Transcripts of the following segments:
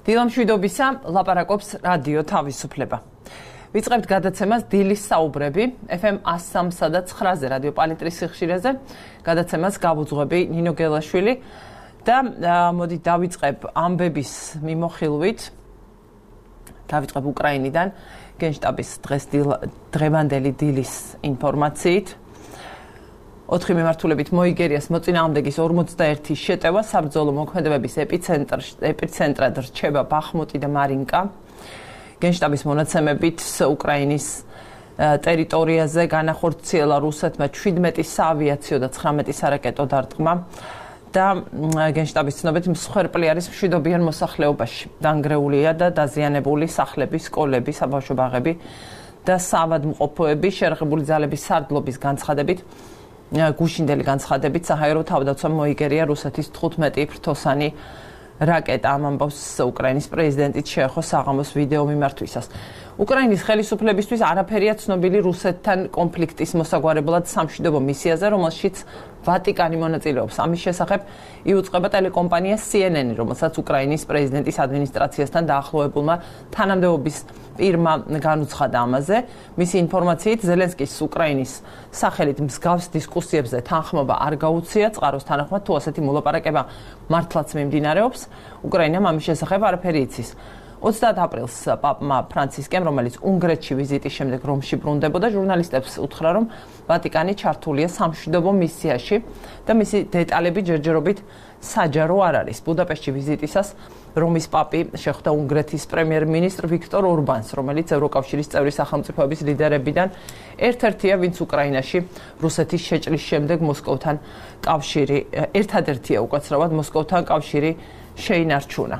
დილამშვიდობისა, ლაპარაკობს რადიო თავისუფლება. ვიწყებთ გადაცემას დილის საუბრები FM 103 და 9-ზე რადიო პალიტრის სიხშირეზე. გადაცემას გავუძღვები ნინო გელაშვილი და მოდი დავიწყებ ამბების მიმოხილვით. დავიწყებ უკრაინიდან გენშტაბის დღევანდელი დილის ინფორმაციით. 4 მიმართულებით მოიგერიას მოწინააღმდეგის 41 შეტევა საბრძოლო მოქმედებების ეპიცენტრად რჩება ბახმუტი და მარინკა. გენშტაბის მონაცემებით უკრაინის ტერიტორიაზე განახორციელა რუსეთმა 17 საავიაციო და 19 სარაკეტო დარტყმა და გენშტაბის ცნობით მსხვერპლი არის მშვიდობიან მოსახლეობაში. დანგრეულია და დაზიანებული სახლები, სკოლები, საბავშვო ბაღები და საავადმყოფოები. შერხებული ძალების სარდლობის განცხადებით გუშინდელი განცხადებით საჰაერო თავდაცვამ მოიგერია რუსეთის 15 ფრთოსანი რაკეტა. ამ ამბავს უკრაინის პრეზიდენტიც შეეხო საღამოს ვიდეო მიმართვისას. უკრაინის ხელისუფლებისთვის არაფერია ცნობილი რუსეთთან კონფლიქტის მოსაგვარებლად სამშვიდობო მისიაზე, რომელშიც ვატიკანი მონაწილეობს. ამის შესახებ იუწყება ტელეკომპანია CNN, რომელსაც უკრაინის პრეზიდენტის ადმინისტრაციასთან დაახლოებულმა თანამდებობის პირმა განუცხადა ამაზე. მისი ინფორმაციით ზელენსკის უკრაინის სახელით მსგავს დისკუსიებზე თანხმობა არ გაუწია, წყაროს თანახმად თუ ასეთი მოლაპარაკება მართლაც მიმდინარეობს. უკრაინამ ამის შესახებ არაფერი იცის. 30 აპრილს პაპმა ფრანცისკემ, რომელიც უნგრეთში ვიზიტის შემდეგ რომში ბრუნდებოდა, ჟურნალისტებს უთხრა, რომ ვატიკანი ჩართულია სამშვიდობო მისიაში და მისი დეტალები ჯერჯერობით საჯარო არ არის. ბუდაპეშტში ვიზიტისას რომის პაპი შეხვდა უნგრეთის პრემიერ-მინისტრ ვიქტორ ორბანს, რომელიც ევროკავშირის წევრი სახელმწიფოების ლიდერებიდან ერთ-ერთია, ვინც უკრაინაში რუსეთის შეჭრის შემდეგ მოსკოვთან კავშირი, ერთადერთია უკაცრავად მოსკოვთან კავშირი შეინარჩუნა.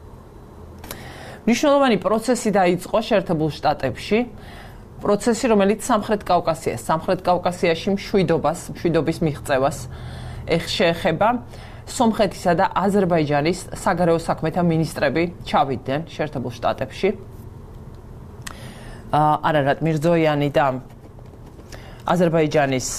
მნიშვნელოვანი პროცესი დაიწყო შეერთებულ შტატებში. პროცესი, რომელიც სამხრეთ კავკასიაში მშვიდობის მიღწევას შეეხება. სომხეთისა და აზერბაიჯანის საგარეო საქმეთა მინისტრები ჩავიდნენ შეერთებულ შტატებში. არარატ მირზოიანი და აზერბაიჯანის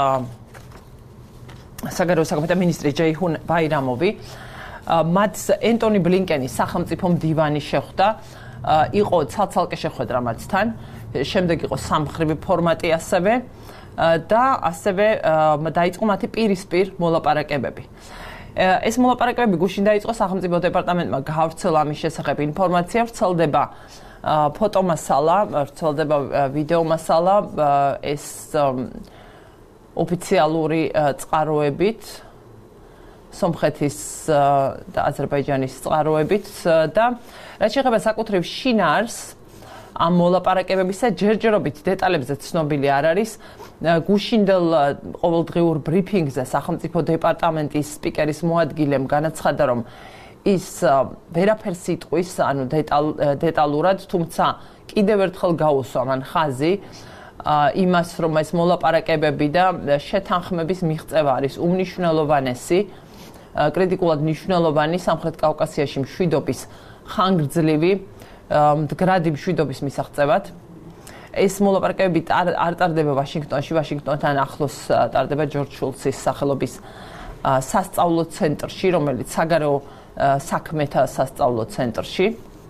საგარეო საქმეთა მინისტრი ჯეიჰუნ ბაირამოვი მათ ენტონი ბლინკენის სახელმწიფო მდივანი შეხვდა, იყო ცალ-ცალკე შეხვედრა მათთან, შემდეგ იყო სამმხრივი ფორმატი ასევე და ასევე დაიწყო მათი პირისპირ მოლაპარაკებები. ეს მოლაპარაკებები გუშინ დაიწყო, სახელმწიფო დეპარტამენტმა გაავრცელა ამის შესახებ ინფორმაცია, ვრცელდება ფოტომასალა, ვრცელდება ვიდეომასალა, ეს ოფიციალური წყაროებით სომხეთის და აზერბაიჯანის წყაროებით და რაც შეეხება საკუთრივ შინაარს ამ მოლაპარაკებებისა ჯერჯერობით დეტალებზე ცნობილი არ არის. გუშინდელ ყოველდღიურ ბრიფინგზე სახელმწიფო დეპარტამენტის სპიკერის მოადგილემ განაცხადა, რომ ის ვერაფერს იტყვის, ანუ დეტალურად, თუმცა კიდევ ერთხელ გაუსვა მან ხაზი იმას, რომ ეს მოლაპარაკებები და შეთანხმების მიღწევა არის უმნიშვნელოვანესი, კრიტიკულად მნიშვნელოვანი სამხრეთ კავკასიაში მშვიდობის ხანგრძლივი მდგრადი მშვიდობის მისაღწევად. ეს მოლაპარაკებები არ ტარდება ვაშინგტონში, ვაშინგტონთან ახლოს ტარდება ჯორჯ შულცის სახელობის სასწავლო ცენტრში, რომელიც საგარეო საქმეთა სასწავლო ცენტრში.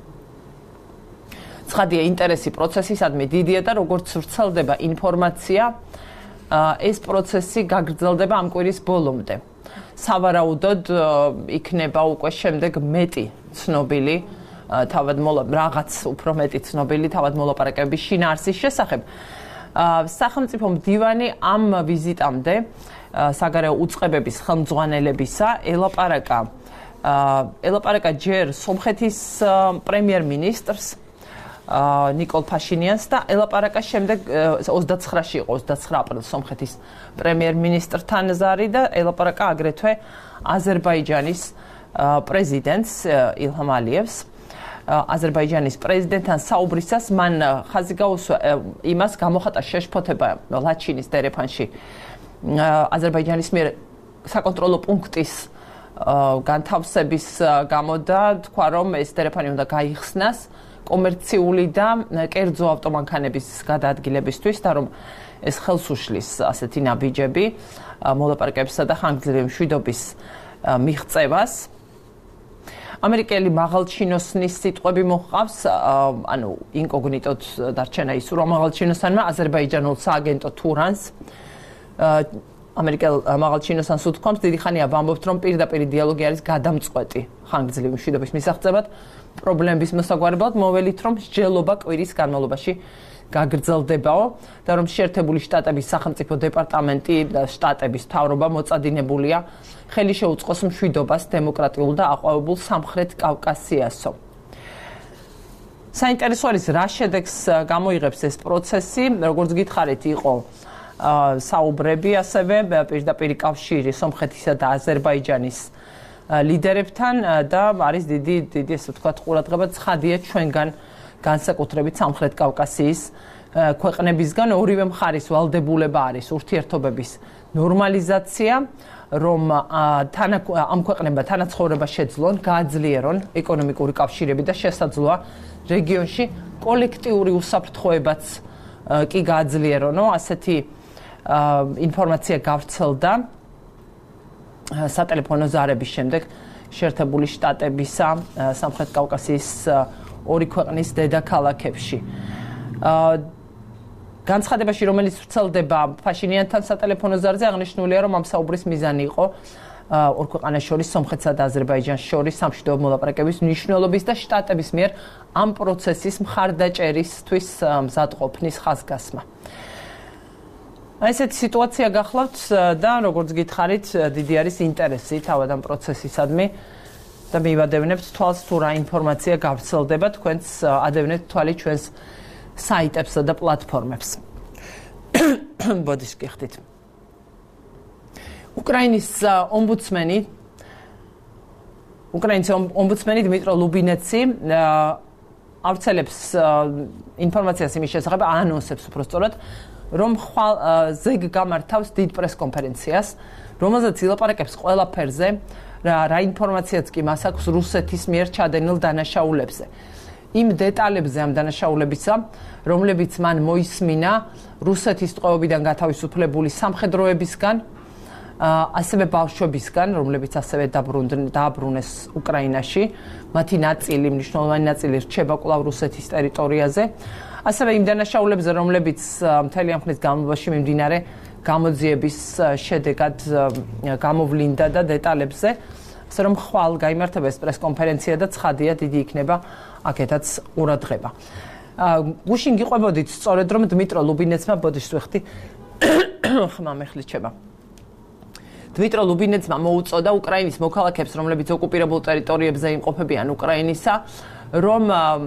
ცხადია, ინტერესი პროცესისადმი დიდია და როგორც ვრცელდება ინფორმაცია, ეს პროცესი გაგრძელდება ამ კვირის ბოლომდე. სავარაუდოდ იქნება უკვე შემდეგ მეტი ცნობილი რაღაც უფრო მეტი ცნობილი თავად მოლაპარაკებების შინაარსის შესახებ. სახელმწიფო მდივანი ამ ვიზიტამდე საგარეო უწყებების ხელმძღვანელებისა ელაპარაკა ჯერ სომხეთის პრემიერ-მინისტრს ნიკოლ ფაშინიანს და ელაპარაკა შემდეგ 29-ში იყო 29 აპრილს სომხეთის პრემიერ-მინისტრთან ზარი და ელაპარაკა აგრეთვე აზერბაიჯანის პრეზიდენტს ილჰამ ალიევს. აზერბაიჯანის პრეზიდენტთან საუბრისას მან ხაზი გაუსვა იმას, გამოხატა შეშფოთება ლაჩინის დერეფანში აზერბაიჯანის მიერ საკონტროლო პუნქტის განთავსების გამო და თქვა, რომ ეს დერეფანი უნდა გაიხსნას კომერციული და კერძო ავტომანქანების გადაადგილებისთვის და რომ ეს ხელს უშლის ასეთი ნაბიჯები მოლაპარაკებისა და ხანგრძლივი მშვიდობის მიღწევას. ამერიკელი მაღალჩინოსნის სიტყვები მოჰყავს, ანუ ინკოგნიტოდ დარჩენა ის, რომ მაღალჩინოსანმა აზერბაიჯანულ სააგენტო თურანს ამერიკელ მაღალჩინოსანს უთქვამს, დიდი ხანია ვამბობთ, რომ პირდაპირ დიალოგი არის გადამწყვეტი ხანგრძლივი მშვიდობის მისაღწევად, პრობლემების მოსაგვარებლად, მოველით, რომ მსჯელობა კვირის განმავლობაში გაგრძელდებაო და რომ შეერთებული შტატების სახელმწიფო დეპარტამენტი და შტატების მთავრობა მოწადინებულია ხელი შეუწყოს მშვიდობას დემოკრატიულ და აყვავებულ სამხრეთ კავკასიასო. საინტერესო არის, რა შედეგს გამოიღებს ეს პროცესი, როგორც გითხარით, იყო საუბრები, ასევე პირდაპირ კავშირი სომხეთისა და აზერბაიჯანის ლიდერებთან და არის დიდი ესე ვთქვათ ყურადღება ცხადია ჩვენგან განსაკუთრებით სამხრეთ კავკასიის ქვეყნებისგან ორივე მხარის ვალდებულება არის ურთიერთობების ნორმალიზაცია, რომ ამ ქვეყნებმა თანაცხოვრება შეძლონ, გააძლიერონ ეკონომიკური კავშირები და შესაძლოა რეგიონში კოლექტიური უსაფრთხოებაც კი გააძლიერონო, ასეთი ინფორმაცია გავრცელდა სატელეფონო ზარების შემდეგ შეერთებული შტატებისა სამხრეთ კავკასიის ორი ქვეყნის დედაქალაქებში. განცხადებაში, რომელიც ვრცელდება ფაშინიანთან სატელეფონო ზარზე, აღნიშნულია, რომ ამ საუბრის მიზანი იყო ორ ქვეყანას შორის, სომხეთსა და აზერბაიჯანს შორის სამშვიდობო მოლაპარაკების მნიშვნელობის და შტატების მიერ ამ პროცესის მხარდაჭერისთვის მზადყოფნის ხაზგასმა. ესეთი სიტუაცია გახლავთ და როგორც გითხარით, დიდი არის ინტერესი თავად ამ პროცესისადმი და მივადევნებთ თვალს თუ რა ინფორმაცია გავრცელდება, თქვენც ადევნებთ თვალი ჩვენს საიტებსა და პლატფორმებს. ბოდიშ გიხდით. უკრაინის ომბუდსმენი დმიტრო ლუბინეცი ავრცელებს ინფორმაციას იმის შესახებ, ანონსებს უბრალოდ, რომ ზეგ გამართავს დიდ პრესკონფერენციას, რომელზეც ილაპარაკებს ყველაფერზე, რა ინფორმაციაც კი მას აქვს რუსეთის მიერ ჩადენილ დანაშაულებზე. იმ დეტალებზე ამ დანაშაულებისა, რომლებიც მან მოისმინა რუსეთის ტყვეობიდან გათავისუფლებული სამხედროებისგან, ასევე ბავშვებისგან, რომლებიც ასევე დააბრუნეს უკრაინაში, მათი ნაწილი, მნიშვნელოვანი ნაწილი რჩება კვლავ რუსეთის ტერიტორიაზე. ასევე იმ დანაშაულებზე, რომლებიც მთელი ამ ხნის განმავლობაში მიმდინარე გამოძიების შედეგად გამოვლინდა და დეტალებზე, ასე რომ ხვალ გაიმართება ეს პრესკონფერენცია და ცხადია დიდი იქნება აქეთაც ყურადღება. გუშინ გიყვებოდით სწორედ რომ დმიტრო ლუბინეცმა ბოდიშს ვეხდი ხმა მეხლიჩება. დმიტრო ლუბინეცმა მოუწოდა უკრაინის მოქალაქეებს, რომლებიც ოკუპირებულ ტერიტორიებზე იმყოფებიან უკრაინისა, რომ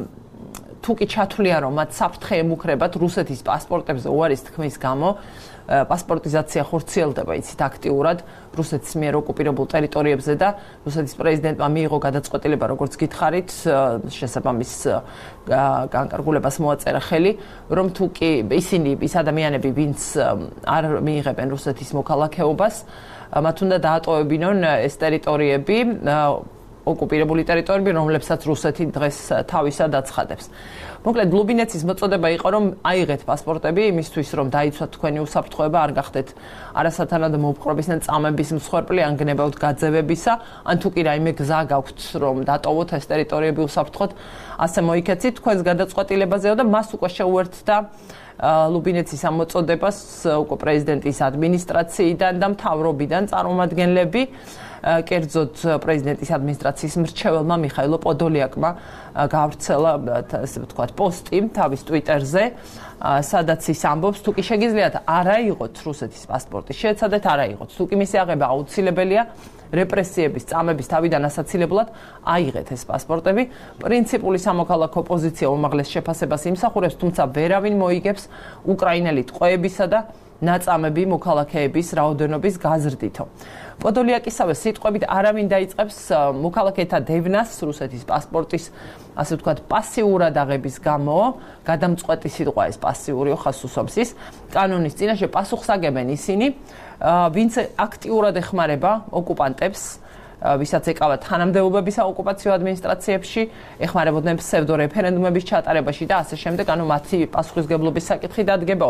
თუ კი ჩათვლია, რომ მათ საფრთხე ემუქრებათ რუსეთის პასპორტებზე უარის თქმის გამო, პასპორტიზაცია ხორციელდება იცით აქტიურად რუსეთის მიერ ოკუპირებულ ტერიტორიებზე და რუსეთის პრეზიდენტმა მიიღო გადაწყვეტილება, როგორც გითხარით, შესაბამის განკარგულებას მოაწერა ხელი, რომ თუ კი ის ადამიანები, ვინც არ მიიღებენ რუსეთის მოქალაქეობას, მათ უნდა დაატოვებინონ ეს ტერიტორიები, ოკუპირებული ტერიტორიები, რომლებსაც რუსეთი დღეს თავისად აცხადებს. მოკლედ, ლუბინეცის მოწოდება იყო, რომ აიღეთ პასპორტები იმისთვის, რომ დაიცვათ თქვენი უსაფრთხოება, არ გახდეთ არასათანადო მოპყრობის ან წამების მსხვერპლი, ან გნებავთ გაძევებისა, ან თუ კი რაიმე გზა გაქვთ, რომ დატოვოთ ეს ტერიტორიები უსაფრთხოდ, ასე მოიქეცით თქვენს გადაწყვეტილებაზეო და მას უკვე შეუერთდა ლუბინეცის ამ მოწოდებას უკვე პრეზიდენტის ადმინისტრაციიდან და მთავრობიდან წარმომადგენლები, კერძოდ პრეზიდენტის ადმინისტრაციის მრჩეველმა მიხაილო პოდოლიაკმა გავრცელა, ასე ვთქვათ, პოსტი თავის ტვიტერზე, სადაც ის ამბობს, თუ კი შეგიძლიათ არ აიღოთ რუსეთის პასპორტი, შეეცადეთ არ აიღოთ. თუ კი მისი აღება აუცილებელია რეპრესიების წამების თავიდან ასაცილებლად, აიღეთ ეს პასპორტები. პრინციპული სამოქალაქო პოზიცია უმაღლეს შეფასებას იმსახურებს, თუმცა ვერავინ მოიგებს უკრაინელი ტყვეებისა და ნაწამები მოქალაქეების რაოდენობის გაზრდითო. პოდოლიაკისავე სიტყვებით არავინ დაიწყებს მოქალაქეთა დევნას რუსეთის პასპორტის, ასე ვთქვათ, პასიურად აღების გამო, გადამწყვეტი სიტყვა ეს პასიური ხას უსვამს ის, კანონის წინაშე პასუხს აგებენ ისინი, ვინც აქტიურად ეხმარება ოკუპანტებს, ვისაც ეკავათ თანამდებობები საოკუპაციო ადმინისტრაციებში, ეხმარებოდნენ ფსევდორეფერენდუმების ჩატარებაში და ასე შემდეგ, ანუ მათი პასუხისგებლობის საკითხი დადგებაო.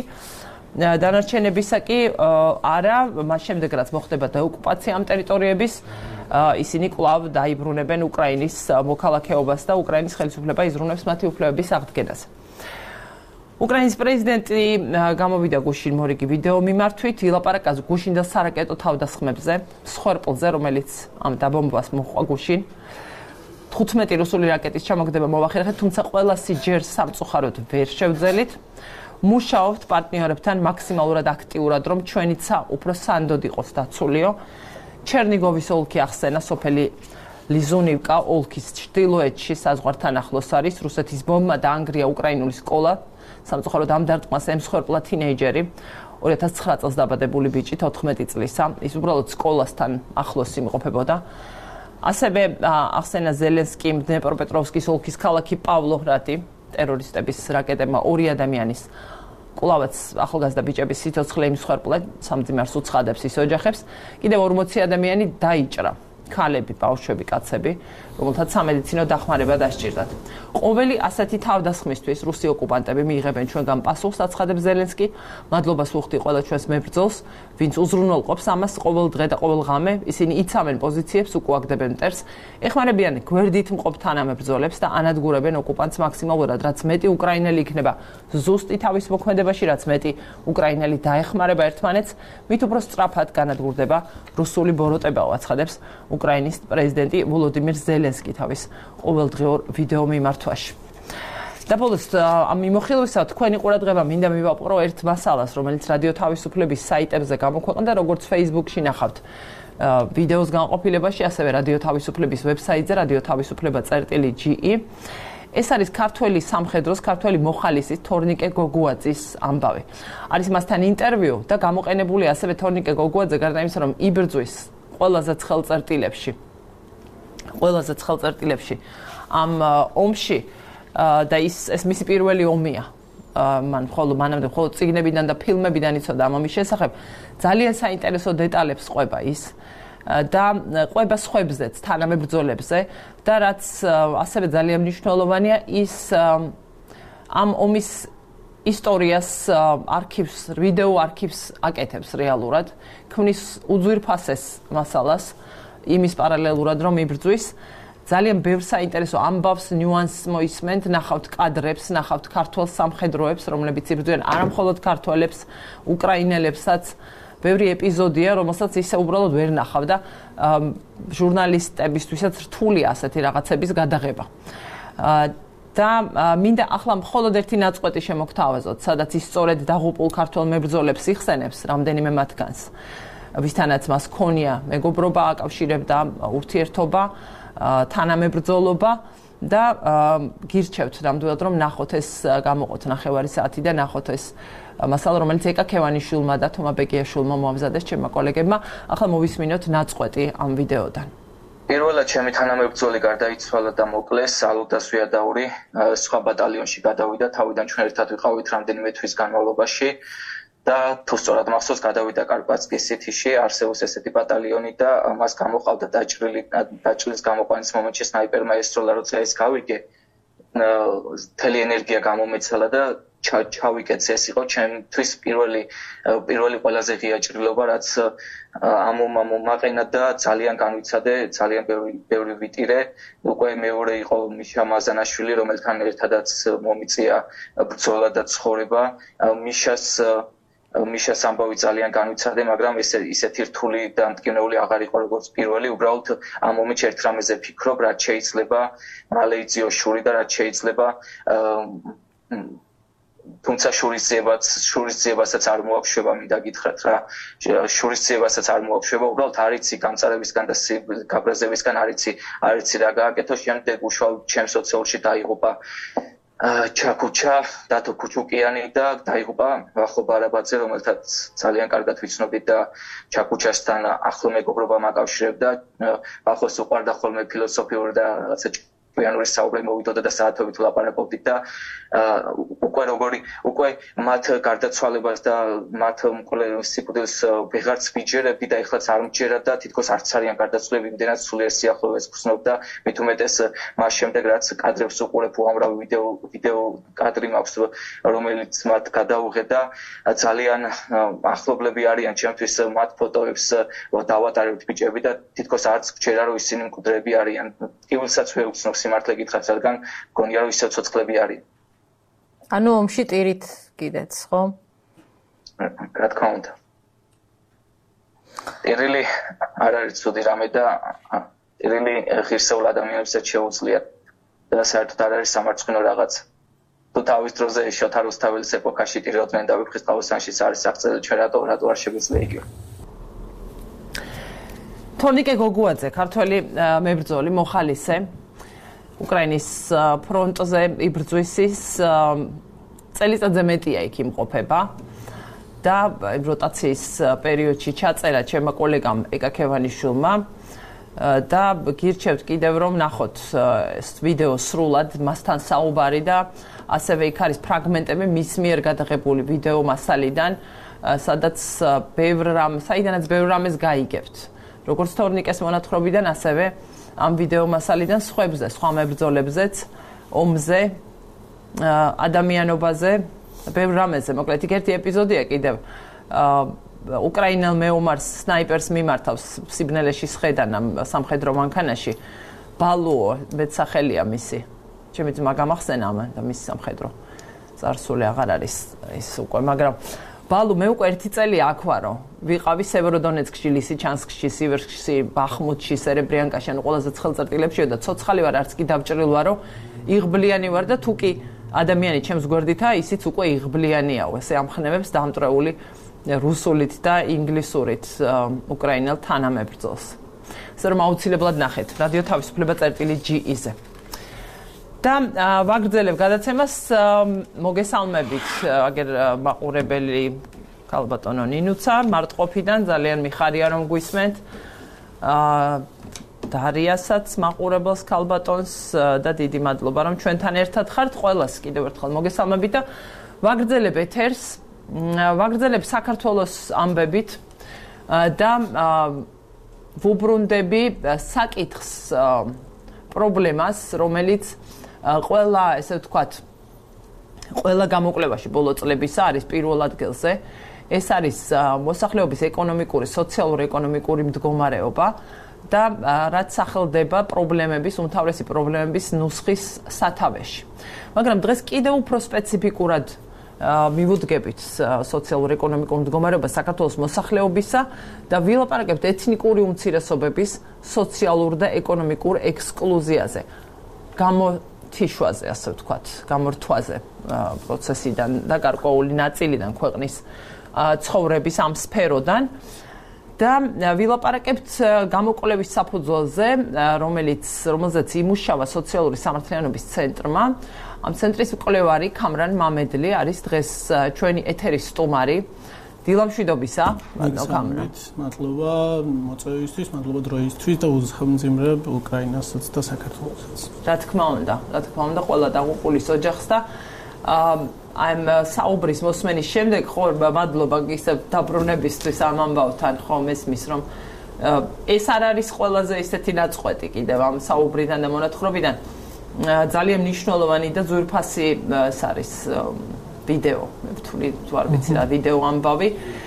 დანარჩენებისა კი არა, მას შემდეგ რაც მოხდება დეოკუპაცია ამ ტერიტორიების, ისინი კვლავ დაიბრუნებენ უკრაინის მოქალაქეობას და უკრაინის ხელისუფლება იზრუნებს მათი უფლებების აღდგენას. უკრაინის პრეზიდენტი გამოვიდა გუშინ მორიგი ვიდეო მიმართვით, ილაპარაკა გუშინდელ სარაკეტო თავდასხმებზე, მსხვერპლზე, რომელიც ამ დაბომბვას მოჰყვა გუშინ. 15 რუსული რაკეტის ჩამოგდება მოვახერხეთ, თუმცა ყველასი ჯერ სამწუხაროდ ვერ შევძელით. მუშაობთ პარტნიორებთან მაქსიმალურად აქტიურად, რომ ჩვენიცა უფრო სანდოდ იყოს დაცულიო. ჩერნიგოვის ოლქი ახსენა, სოფელი ლიზუნივკა ოლქის ჩრდილოეთში საზღვართან ახლოს არის. რუსეთის ბომბა დაანგრია უკრაინული სკოლა. სამწუხაროდ ამ დარტყმას ემსხვერპლა თინეიჯერი, 2009 წელს დაბადებული ბიჭი 14 წლისა. ის უბრალოდ სკოლასთან ახლოს იმყოფებოდა. ასევე ახსენა ზელენსკიმ დნეპროპეტროვსკის ოლქის ქალაქი პავლოჰრადი ტერორისტების რაკეტებმა 2 ადამიანის კვლავაც ახალგაზრდა ბიჭების სიცოცხლე იმსხვერპლა, სამძიმარს უცხადებს ის ოჯახებს. კიდევ 40 ადამიანი დაიჭრა. ქალები, ბავშვები, კაცები, რომელთაც სამედიცინო დახმარება დასჭირდათ. ყოველი ასეთი თავდასხმისთვის რუსი ოკუპანტები მიიღებენ ჩვენგან პასუხს, აცხადებს ზელენსკი. მადლობას ვუხდი ყველა ჩვენს მებრძოლს, ვინც უზრუნველყოფს ამას ყოველ დღე და ყოველ ღამე. ისინი იცავენ პოზიციებს, უკუაგდებენ მტერს, ეხმარებიან გვერდით მყოფ თანამებრძოლებს და ანადგურებენ ოკუპანტს მაქსიმალურად, რაც მეტი უკრაინელი იქნება ზუსტი თავის მოქმედებაში, რაც მეტი უკრაინელი დაეხმარება ერთმანეთს, მით უფრო სწრაფად განადგურდება რუსული ბოროტება, აცხადებს უკრაინის პრეზიდენტი ვოლოდიმირ ზელენსკი თავის ყოველდღიურ ვიდეო მიმართვაში. და ბოლოს ამ მიმოხილვისა თქვენი ყურადღება მინდა მივაპყრო ერთ მასალას, რომელიც რადიო თავისუფლების საიტებზე გამოქვეყნდა, როგორც Facebook-ში ნახავთ ვიდეოს განყოფილებაში, ასევე რადიო თავისუფლების ვებსაიტზე radioთავისუფლება.ge. ეს არის ქართველი სამხედროს, ქართველი მოხალისის თორნიკე გოგუაძის ამბავი. არის მასთან ინტერვიუ და გამოყენებული ასევე თორნიკე გოგუაძე გარდა იმისა, რომ იბრძვის ყველაზე ცხელწერტილებში ამ ომში და ეს მისი პირველი ომია. მანამდე მხოლოდ წიგნებიდან და ფილმებიდან იცოდა ამ ომის შესახებ. ძალიან საინტერესო დეტალებს ყვება ის და ყვება სხვებზეც, თანამებრძოლებზე და რაც ასევე ძალიან მნიშვნელოვანია, ის ამ ომის ისტორიას არქივს, ვიდეო არქივს აკეთებს რეალურად, ქმნის უძვირფასეს მასალას იმის პარალელურად, რომ იბრძვის. ძალიან ბევრ საინტერესო ამბავს, ნიუანსს მოისმენთ, ნახავთ კადრებს, ნახავთ ქართველ სამხედროებს, რომლებიც იბრძვიან არა მხოლოდ ქართველებს, უკრაინელებსაც. ბევრი ეპიზოდია, რომელსაც ისე უბრალოდ ვერ ნახავ და ჟურნალისტებისთვისაც რთულია ასეთი რაღაცების გადაღება. და მინდა ახლა მხოლოდ ერთი ნაწყვეტი შემოგთავაზოთ, სადაც ის სწორედ დაღუპულ ქართველ მებრძოლებს იხსენებს, რამდენიმე მათგანს, ვისთანაც მას ქონია მეგობრობა, აკავშირებდა ურთიერთობა, თანამებრძოლობა და გირჩევთ ნამდვილად, რომ ნახოთ ეს გამოყოთ ნახევარი საათი და ნახოთ ეს მასალა, რომელიც ეკა ქევანიშვილმა და თომა ბეკიაშვილმა მოამზადეს ჩემმა კოლეგებმა. ახლა მოვისმინოთ ნაწყვეტი ამ ვიდეოდან. პირველად ჩემი თანამებრძოლი გარდაიცვალა და მოკლეს, ალუდა სვიადაური სხვა ბატალიონში გადავიდა, თავიდან ჩვენ ერთად ვიყავით რამდენიმე თვის განმავლობაში და თუ სწორად მახსოვს, გადავიდა კარპატსკის სიტიში, არსებობს ესეთი ბატალიონი და მას გამოყავდა დაჭრილის გამოყვანის მომენტში სნაიპერმა ესწროლა, როცა ეს გავიგე, მთელი ენერგია გამომეცალა და ჩავიკეთე. ეს იყო ჩემთვის პირველი ყველაზე ღია ჭრილობა, რაც ამ ომმა მომაყენა და ძალიან განვიცადე, ძალიან ბევრი ვიტირე. უკვე მეორე იყო მიშა მაზანაშვილი, რომელთან ერთადაც მომიწია ბრძოლა და ცხოვრება. მიშას ამბავი ძალიან განვიცადე, მაგრამ ისეთი რთული და მტკივნეული აღარ იყო როგორც პირველი. უბრალოდ ამ მომენტში ერთ რამეზე ფიქრობ, რაც შეიძლება მალე იწიოს შური და რაც შეიძლება თუმცა შურისძიებასაც არ მოაქვშება, მინდა გითხრათ რა, შურისძიებასაც არ მოაქვშება, უბრალოდ არ იცი გამწარებისგან და გაბრაზებისგან არ იცი რა გააკეთო. შემდეგ უშუალოდ ჩემს ოცეულში დაიღუპა ჩაკუჩა, დათო ქუჩუკიანი და დაიღუპა ვახო ბარაბაძე, რომელთაც ძალიან კარგად ვიცნობდით და ჩაკუჩასთან ახლო მეგობრობა მაკავშირებდა. ვახოს უყვარდა ხოლმე ფილოსოფიური და რაღაცა თვიანური საუბრები მოვიდოდა და საათობით ვლაპარაკობდით და უკვე მათ გარდაცვალებას და მათ სიკვდილს ვეღარც ვიჯერებდი და ეხლაც არ მჯერა და თითქოს არც არიან გარდაცვლები, იმდენად სულიერ სიახლოვეს გრძნობდა, მით უმეტეს მას შემდეგ რაც კადრებს უყურებ, უამრავი ვიდეო კადრი მაქვს, რომელიც მათ გადაუღედა, ძალიან ახლობლები არიან ჩემთვის მათ ფოტოებს დავატარებთ ბიჭები და თითქოს არც გჯერა რომ ისინი მკვდრები არიან. ტკივილსაც ვერ უცნობ სიმართლე გითხრათ, რადგან მგონია რომ ისევ ცოცხლები არიან. ანუ ომში ტირით კიდეც, ხო? რა თქმა უნდა. ტირილი არ არის ცუდი რამე და ტირილი ღირსეულ ადამიანებსაც შეუძლია და საერთოდ არ არის სამარცხვინო რაღაც. თუ თავის დროზე შოთა რუსთაველის ეპოქაში ტიროდნენ და ვეფხისტყაოსანშიც არის აღწერილი, ჩვენ რატო არ შეგვიძლია იგივე. თორნიკე გოგუაძე, ქართველი მებრძოლი, მოხალისე, უკრაინის ფრონტზე იბრძვისის წელიწადზე მეტია იქ იმყოფება და როტაციის პერიოდში ჩაწერა ჩემმა კოლეგამ ეკაკევანიშვილმა და გირჩევთ კიდევ რომ ნახოთ ეს ვიდეო სრულად მასთან საუბარი და ასევე იქ არის ფრაგმენტები მის მიერ გადაღებული ვიდეო მასალიდან, საიდანაც ბევრ რამეს გაიგებთ. როგორც თორნიკეს მონათხრობიდან, ასევე ამ ვიდეო მასალიდან სხვა მებრძოლებზეც, ომზე, ადამიანობაზე, ბევრ რამეზე. მოკლედ, იქ ერთი ეპიზოდია კიდევ უკრაინელ მეომარს სნაიპერს მიმართავს სიბნელეში სხედან ამ სამხედრო მანქანაში. ბალუო მეტსახელია მისი. ჩემი ძმა გამახსენა ამან და მისი სამხედრო წარსული აღარ არის ის უკვე, მაგრამ ბალუ მე უკვე 1 წელი აქ ვარო. ვიყავი სევეროდონეცკში, ლისიჩანსკში, სივერსკში, ბახმუთში, სერებრიანკაში, ანუ ყველაზე ცხელ წერტილებშიო და ცოცხალი ვარ, არც კი დავჭრილ ვარო, იღბლიანი ვარ და თუ კი ადამიანი ჩემს გვერდითაა, ისიც უკვე იღბლიანიაო. ესე ამხნევებს დამტრეული რუსულით და ინგლისურით უკრაინელ თანამებრძოლს. ასე რომ აუცილებლად ნახეთ რადიო თავისუფლება წერტილი.ge-ზე. და ვაგრძელებ გადაცემას მოგესალმებით აგერ მაყურებელი ქალბატონო ნინუცა მარტყოფიდან, ძალიან მიხარია რომ გვისმენთ. დარიასაც მაყურებელს ქალბატონს და დიდი მადლობა რომ ჩვენთან ერთად ხართ. ყველას კიდევ ერთხელ მოგესალმებით და ვაგრძელებ ეთერს, ვაგრძელებ საქართველოს ამბებით და ვუბრუნდები საკითხს, პრობლემას, რომელიც ყველა, ესე ვთქვათ, ყველა გამოკვლევაში ბოლო წლებისა არის პირველ ადგილზე. ეს არის მოსახლეობის ეკონომიკური, სოციალურ-ეკონომიკური მდგომარეობა და რაც სახელდება პრობლემების, უმთავრესი პრობლემების ნუსხის სათავეში. მაგრამ დღეს კიდევ უფრო სპეციფიკურად მივუდგებით სოციალურ-ეკონომიკურ მდგომარეობას საქართველოს მოსახლეობისა და ვილაპარაკებთ ეთნიკური უმცირესობების სოციალურ და ეკონომიკურ ექსკლუზიაზე. თიშვაზე, ასე ვთქვათ, გამორთვაზე პროცესიდან და გარკვეული ნაწილიდან ქვეყნის ცხოვრების ამ სფეროდან და ვილაპარაკებთ გამოკვლევის საფუძველზე, რომელზეც იმუშავა სოციალური სამართლიანობის ცენტრმა. ამ ცენტრის მკვლევარი კამრან მამედლი არის დღეს ჩვენი ეთერის სტუმარი. დილამშვიდობისა, კამრან. მადლობა მოწვევისთვის, მადლობა დროისთვის და უზრუნველყოფ უკრაინასაც და საქართველოსაც. რა თქმა უნდა, ყველა დაღუპულის ოჯახს და ამ საუბრის მოსმენის შემდეგ ხო მადლობა ისე დაბრუნებისთვის ამ ამბავთან ხო მესმის რომ ეს არ არის ყველაზე ისეთი ნაწყვეტი კიდევ ამ საუბრიდან და მონათხრობიდან. ძალიან მნიშვნელოვანი და ძვირფასი ეს არის ვიდეო, მე ვთვლი თუ არ ვიცი რა ვიდეო ამბავი.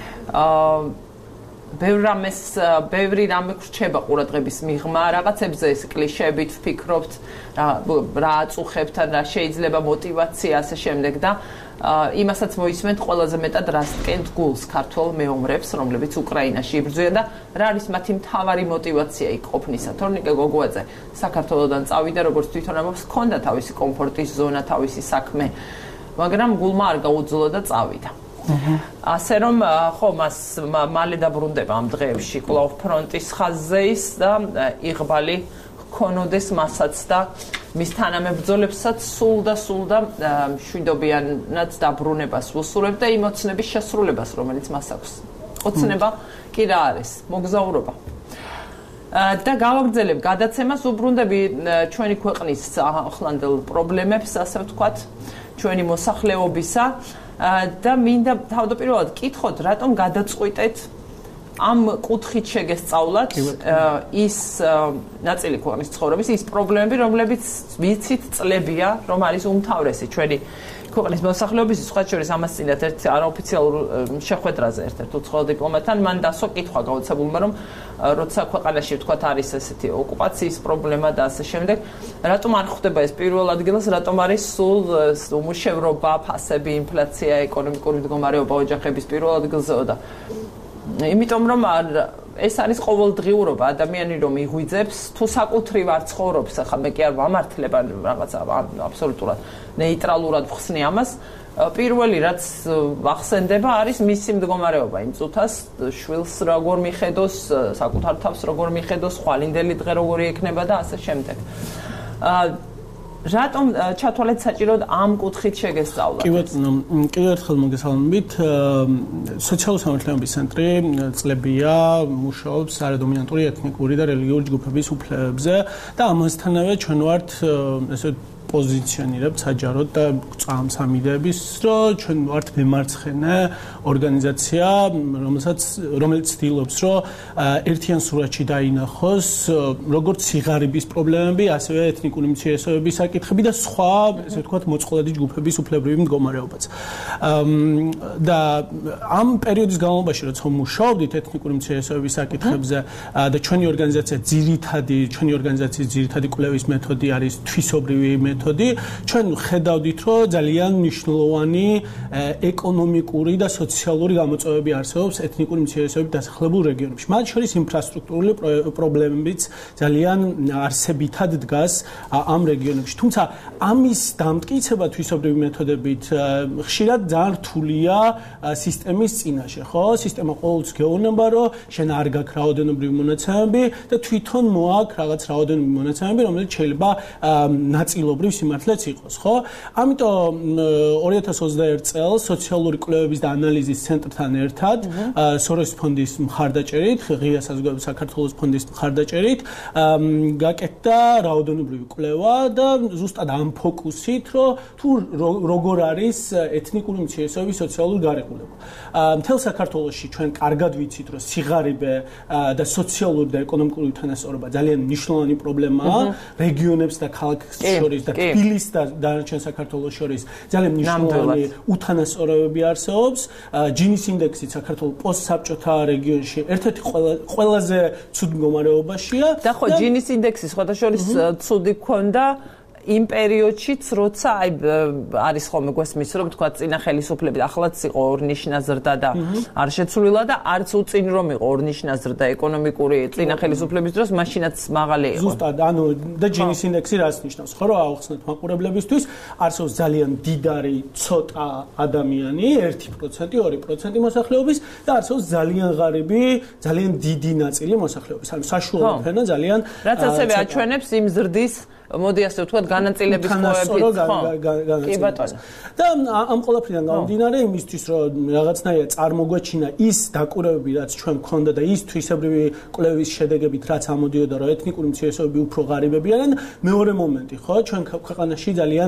ბევრი რამე გრჩება ყურადღების მიღმა, რაღაცებზე ეს კლიშეებით ვფიქრობთ, რა აწუხებთ, რა შეიძლება мотиваცია ასე შემდეგ და იმასაც მოისმენთ ყველაზე მეტად რას ტკენთ გულს ქართველ მეომრებს, რომლებიც უკრაინაში იბრძვიან და რა არის მათი მთავარი мотиваცია იქ ყოფნისა. თორნიკე გოგუაძე საქართველოდან წავიდა, როგორც თვითონ ამბობს, ჰქონდა თავისი კომფორტის ზონა, თავისი საქმე, მაგრამ გულმა არ გაუძლო და წავიდა. ასე რომ ხო მას მალე დაბრუნდება ამ დღეებში კვლავ ფრონტის ხაზზე ის და იღბალი ჰქონოდეს მასაც და მის თანამებრძოლებსაც სულ და მშვიდობიანად დაბრუნებას ვუსურებ და იმ ოცნების შესრულებას, რომელიც მას აქვს. ოცნება კი რა არის? მოგზაურობა. და გავაგრძელებ გადაცემას უბრუნდები ჩვენი ქვეყნის ახლანდელ პრობლემებს, ასე ვთქვათ, ჩვენი მოსახლეობისა და მინდა თავდაპირველად კითხოთ, რატომ გადაწყვიტეთ ამ კუთხით შეგესწავლათ ის ნაწილი ქვეყნის ცხოვრების, ის პრობლემები, რომლებიც ვიცით წლებია, რომ არის უმთავრესი ჩვენი ქვეყნის მოსახლეობის, სხვა შორის ამას წინათ ერთ არაოფიციალურ შეხვედრაზე ერთ-ერთ უცხოელ დიპლომატთან მან დასვა კითხვა გაუცებულმა, რომ როცა ქვეყანაში ვთქვათ არის ესეთი ოკუპაციის პრობლემა და ასე შემდეგ, რატომ არ ხვდება ეს პირველ ადგილას, რატომ არის სულ უმუშევრობა, ფასები, ინფლაცია, ეკონომიკური მდგომარეობა ოჯახების პირველ ადგილზეო და იმიტომ რომ ეს არის ყოველდღიურობა, ადამიანი რომ იღვიძებს, თუ საკუთრივ არ ცხოვრობს, ახლა მე კი არ ვამართლებ რაღაცა აბსოლუტურად ნეიტრალურად ვხსნი ამას, პირველი რაც ახსენდება არის მისი მდგომარეობა, იმ წუთას შვილს როგორ მიხედოს, საკუთარ თავს როგორ მიხედოს, ხვალინდელი დღე როგორი ექნება და ასე შემდეგ. რატომ ჩათვალეთ საჭიროდ ამ კუთხით შეგესწავლათ? კი ბატონო, კიდევ ერთხელ მოგესალმებით. სოციალური სამართლებების ცენტრი წლებია მუშაობს არადომინანტური ეთნიკური და რელიგიური ჯგუფების უფლებებზე და ამასთანავე ჩვენ ვართ ესე პოზიციონირებთ საჯაროდ და წამს ამ იდეების, რომ ჩვენ ვართ მემარცხენე ორგანიზაცია, რომელიც ცდილობს, რომ ერთიან სურათში დაინახოს როგორც სიღარიბის პრობლემები, ასევე ეთნიკური უმცირესობების საკითხები და სხვა, ესე ვთქვათ, მოწყვლადი ჯგუფების უფლებრივი მდგომარეობაც. და ამ პერიოდის განმავლობაში, როცა მუშაობდით ეთნიკური უმცირესობების საკითხებზე და ჩვენი ორგანიზაციის ძირითადი კვლევის მეთოდი არის თვისობრივი მეთოდი, ჩვენ ხედავდით, რომ ძალიან მნიშვნელოვანი ეკონომიკური და სოციალური გამოწვევები არსებობს ეთნიკური უმცირესობების დასახლებულ რეგიონებში. მათ შორის ინფრასტრუქტურული პრობლემებიც ძალიან არსებითად დგას ამ რეგიონებში. თუმცა ამის დამტკიცება თვისობრივი მეთოდებით ხშირად ძალიან რთულია სისტემის წინაშე, ხო? სისტემა ყოველთვის გეუბნება, რომ შენ არ გაქვს რაოდენობრივი მონაცემები და თვითონ მოაქვს რაღაც რაოდენობრივი მონაცემები, რომელიც შეიძლება ნაწილობრივ სიმართლეც იყოს, ხო? ამიტომ 2021 წელს სოციალური კვლევების და ანალიზის ცენტრთან ერთად სოროსის ფონდის მხარდაჭერით, ღია საზოგადოების საქართველოს ფონდის მხარდაჭერით გაკეთდა რაოდენობრივი კვლევა და ზუსტად ამ ფოკუსით, რომ თუ როგორ არის ეთნიკური უმცირესობების სოციალური გარეგულება. მთელ საქართველოში ჩვენ კარგად ვიცით, რომ სიღარიბე და სოციალური და ეკონომიკური უთანასწორობა ძალიან მნიშვნელოვანი პრობლემაა რეგიონებს და ქალაქებს შორის და თბილისს და დანარჩენ საქართველოს შორის ძალიან მნიშვნელოვანი უთანასწორობები არსებობს. ჯინის ინდექსით საქართველოს პოსტსაბჭოთა რეგიონში ერთ-ერთი ყველაზე ცუდ მდგომარეობაშია. და ხო, ჯინის ინდექსი სხვათა შორის ცუდი ქონდა იმ პერიოდშიც, როცა არის ხოლმე გვესმის, რომ თქვა წინა ხელისუფლების ახლაც იყო ორნიშნა ზრდა და არ შეცვლილა და არც უწინ რომ იყო ორნიშნა ზრდა ეკონომიკური წინა ხელისუფლების დროს, მაშინაც მაღალი იყო. ზუსტად, ანუ და ჯინის ინდექსი რას ნიშნავს? ხო, რომ ავხსნათ მაყურებლებისთვის, არსებობს ძალიან დიდარი ცოტა ადამიანი, 1%, 2% მოსახლეობის და არსებობს ძალიან ღარიბი, ძალიან დიდი ნაწილი მოსახლეობის. ანუ საშუალო ფენა ძალიან რაც ასევე აჩვენებს იმ ზრდის მოდი ასე ვთქვათ განაწილების მოებით, ხო? კი ბატონო. და ამ ყველაფრიდან გამომდინარე იმისთვის, რომ რაღაცნაირად წარმოგვეჩინა ის დაკვირვებები, რაც ჩვენ გქონდა და ის თვისებრივი კვლევის შედეგებით, რაც ამოდიოდა, რომ ეთნიკური უმცირესობები უფრო ღარიბები არიან, მეორე მომენტი, ხო? ჩვენ ქვეყანაში ძალიან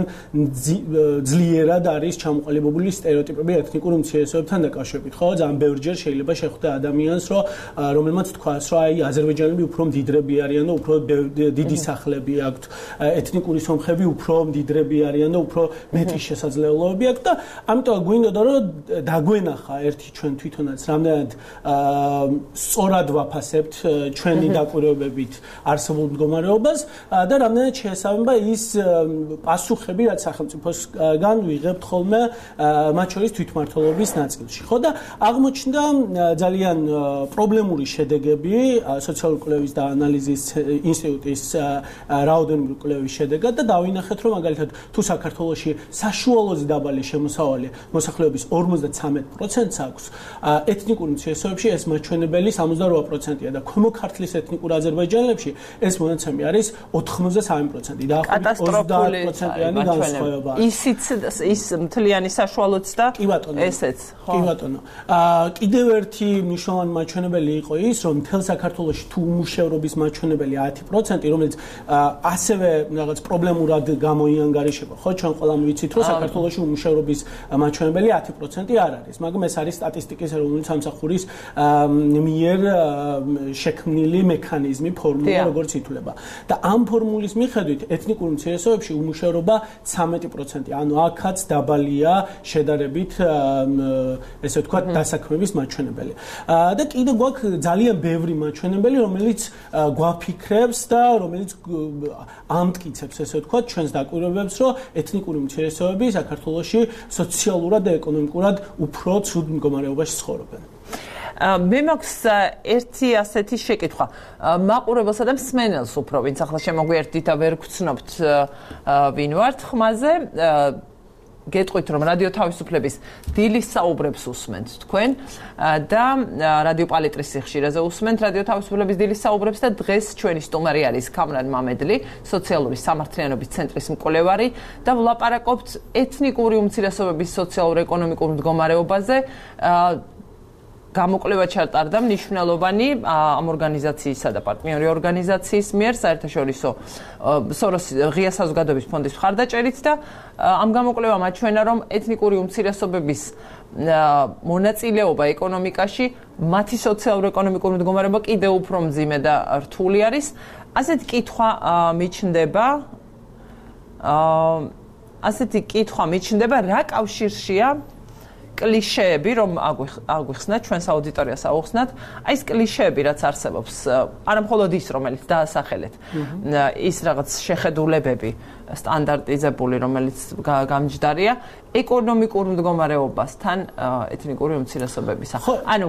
ძლიერად არის ჩამოყალიბებული სტერეოტიპები ეთნიკურ უმცირესობებთან დაკავშირებით, ხო? ძალიან ბევრჯერ შეიძლება შეხვდე ადამიანს, რომელმაც თქვას, რომ აი აზერბაიჯანელები უფრო მდიდრები არიან და უფრო დიდი სახლები აქვთ. ეთნიკური სომხები უფრო მდიდრები არიან და უფრო მეტი შესაძლებლობები აქვს და ამიტომ გვინდოდა რომ დაგვენახა ერთი ჩვენ თვითონაც რამდენად სწორად ვაფასებთ ჩვენი დაკვირვებებით არსებულ მდგომარეობას და რამდენად შეესაბამება ის პასუხები რაც სახელმწიფოსგან ვიღებთ ხოლმე მათ შორის თვითმმართველობის ნაწილში ხო და აღმოჩნდა ძალიან პრობლემური შედეგები სოციალური კვლევის და ანალიზის ინსტიტუტის რაოდენობით სტატისტიკური კვლევის შედეგად და დავინახეთ, რომ მაგალითად თუ საქართველოში საშუალოზე დაბალი შემოსავალი მოსახლეობის 53%-ს აქვს, ეთნიკურ უმცირესობებში ეს მაჩვენებელი 68%-ია და ქვემო ქართლის ეთნიკურ აზერბაიჯანელებში ეს მონაცემი არის 93% და კატასტროფული 20%-იანი განსხვავება. ის მთლიანი საშუალოც და ესეც, ხო? კი ბატონო. კიდევ ერთი მნიშვნელოვანი მაჩვენებელი იყო ის, რომ მთელ საქართველოში თუ უმუშევრობის მაჩვენებელი 10%, რომელიც ასევე რაღაც პრობლემურად გამოიანგარიშება, ხო? ჩვენ ყველამ ვიცით, რომ საქართველოში უმუშევრობის მაჩვენებელი 10% არ არის, მაგრამ ეს არის სტატისტიკის ეროვნული სამსახურის მიერ შექმნილი მექანიზმი, ფორმულა, როგორც ითვლება. და ამ ფორმულის მიხედვით ეთნიკურ უმცირესობებში უმუშევრობა 13%, ანუ აქაც დაბალია შედარებით ესე ვთქვათ დასაქმების მაჩვენებელი. და კიდე გვაქვს ძალიან ბევრი მაჩვენებელი, რომელიც გვაფიქრებს და რომელიც ამტკიცებს ესე ვთქვათ ჩვენს დაკვირვებებს, რომ ეთნიკური უმცირესობები საქართველოში სოციალურად და ეკონომიკურად უფრო ცუდ მდგომარეობაში ცხოვრობენ. მე მაქვს ერთი ასეთი შეკითხვა. მაყურებელსა და მსმენელს უფრო, ვინც ახლა შემოგვიერთდით და ვერ გცნობთ ვინ ვართ ხმაზე, გეტყვით, რომ რადიო თავისუფლების დილის საუბრებს უსმენთ თქვენ და რადიო პალიტრის სიხშირეზე უსმენთ რადიო თავისუფლების დილის საუბრებს და დღეს ჩვენი სტუმარი არის კამრან მამედლი, სოციალური სამართლიანობის ცენტრის მკვლევარი და ვლაპარაკობთ ეთნიკური უმცირესობების სოციალურ-ეკონომიკურ მდგომარეობაზე. გამოკვლევა ჩატარდა მნიშვნელოვანი ამ ორგანიზაციისა და პარტნიორი ორგანიზაციის მიერ საერთაშორისო სოროს ღია საზოგადოების ფონდის მხარდაჭერით და ამ გამოკვლევამ აჩვენა, რომ ეთნიკური უმცირესობების მონაწილეობა ეკონომიკაში მათი სოციალურ-ეკონომიკური მდგომარეობა კიდევ უფრო მძიმე და რთული არის. ასეთი კითხვა მიჩნდება, რა კავშირშია კლიშეები, რომ აგვიხსნათ, ჩვენს აუდიტორიას აუხსნათ, აი ეს კლიშეები, რაც არსებობს, არა მხოლოდ ის, რომელიც დაასახელეთ, ის რაღაც შეხედულებები, სტანდარტიზებული, რომელიც გამჯდარია, ეკონომიკურ მდგომარეობასთან ეთნიკური უმცირესობების. ანუ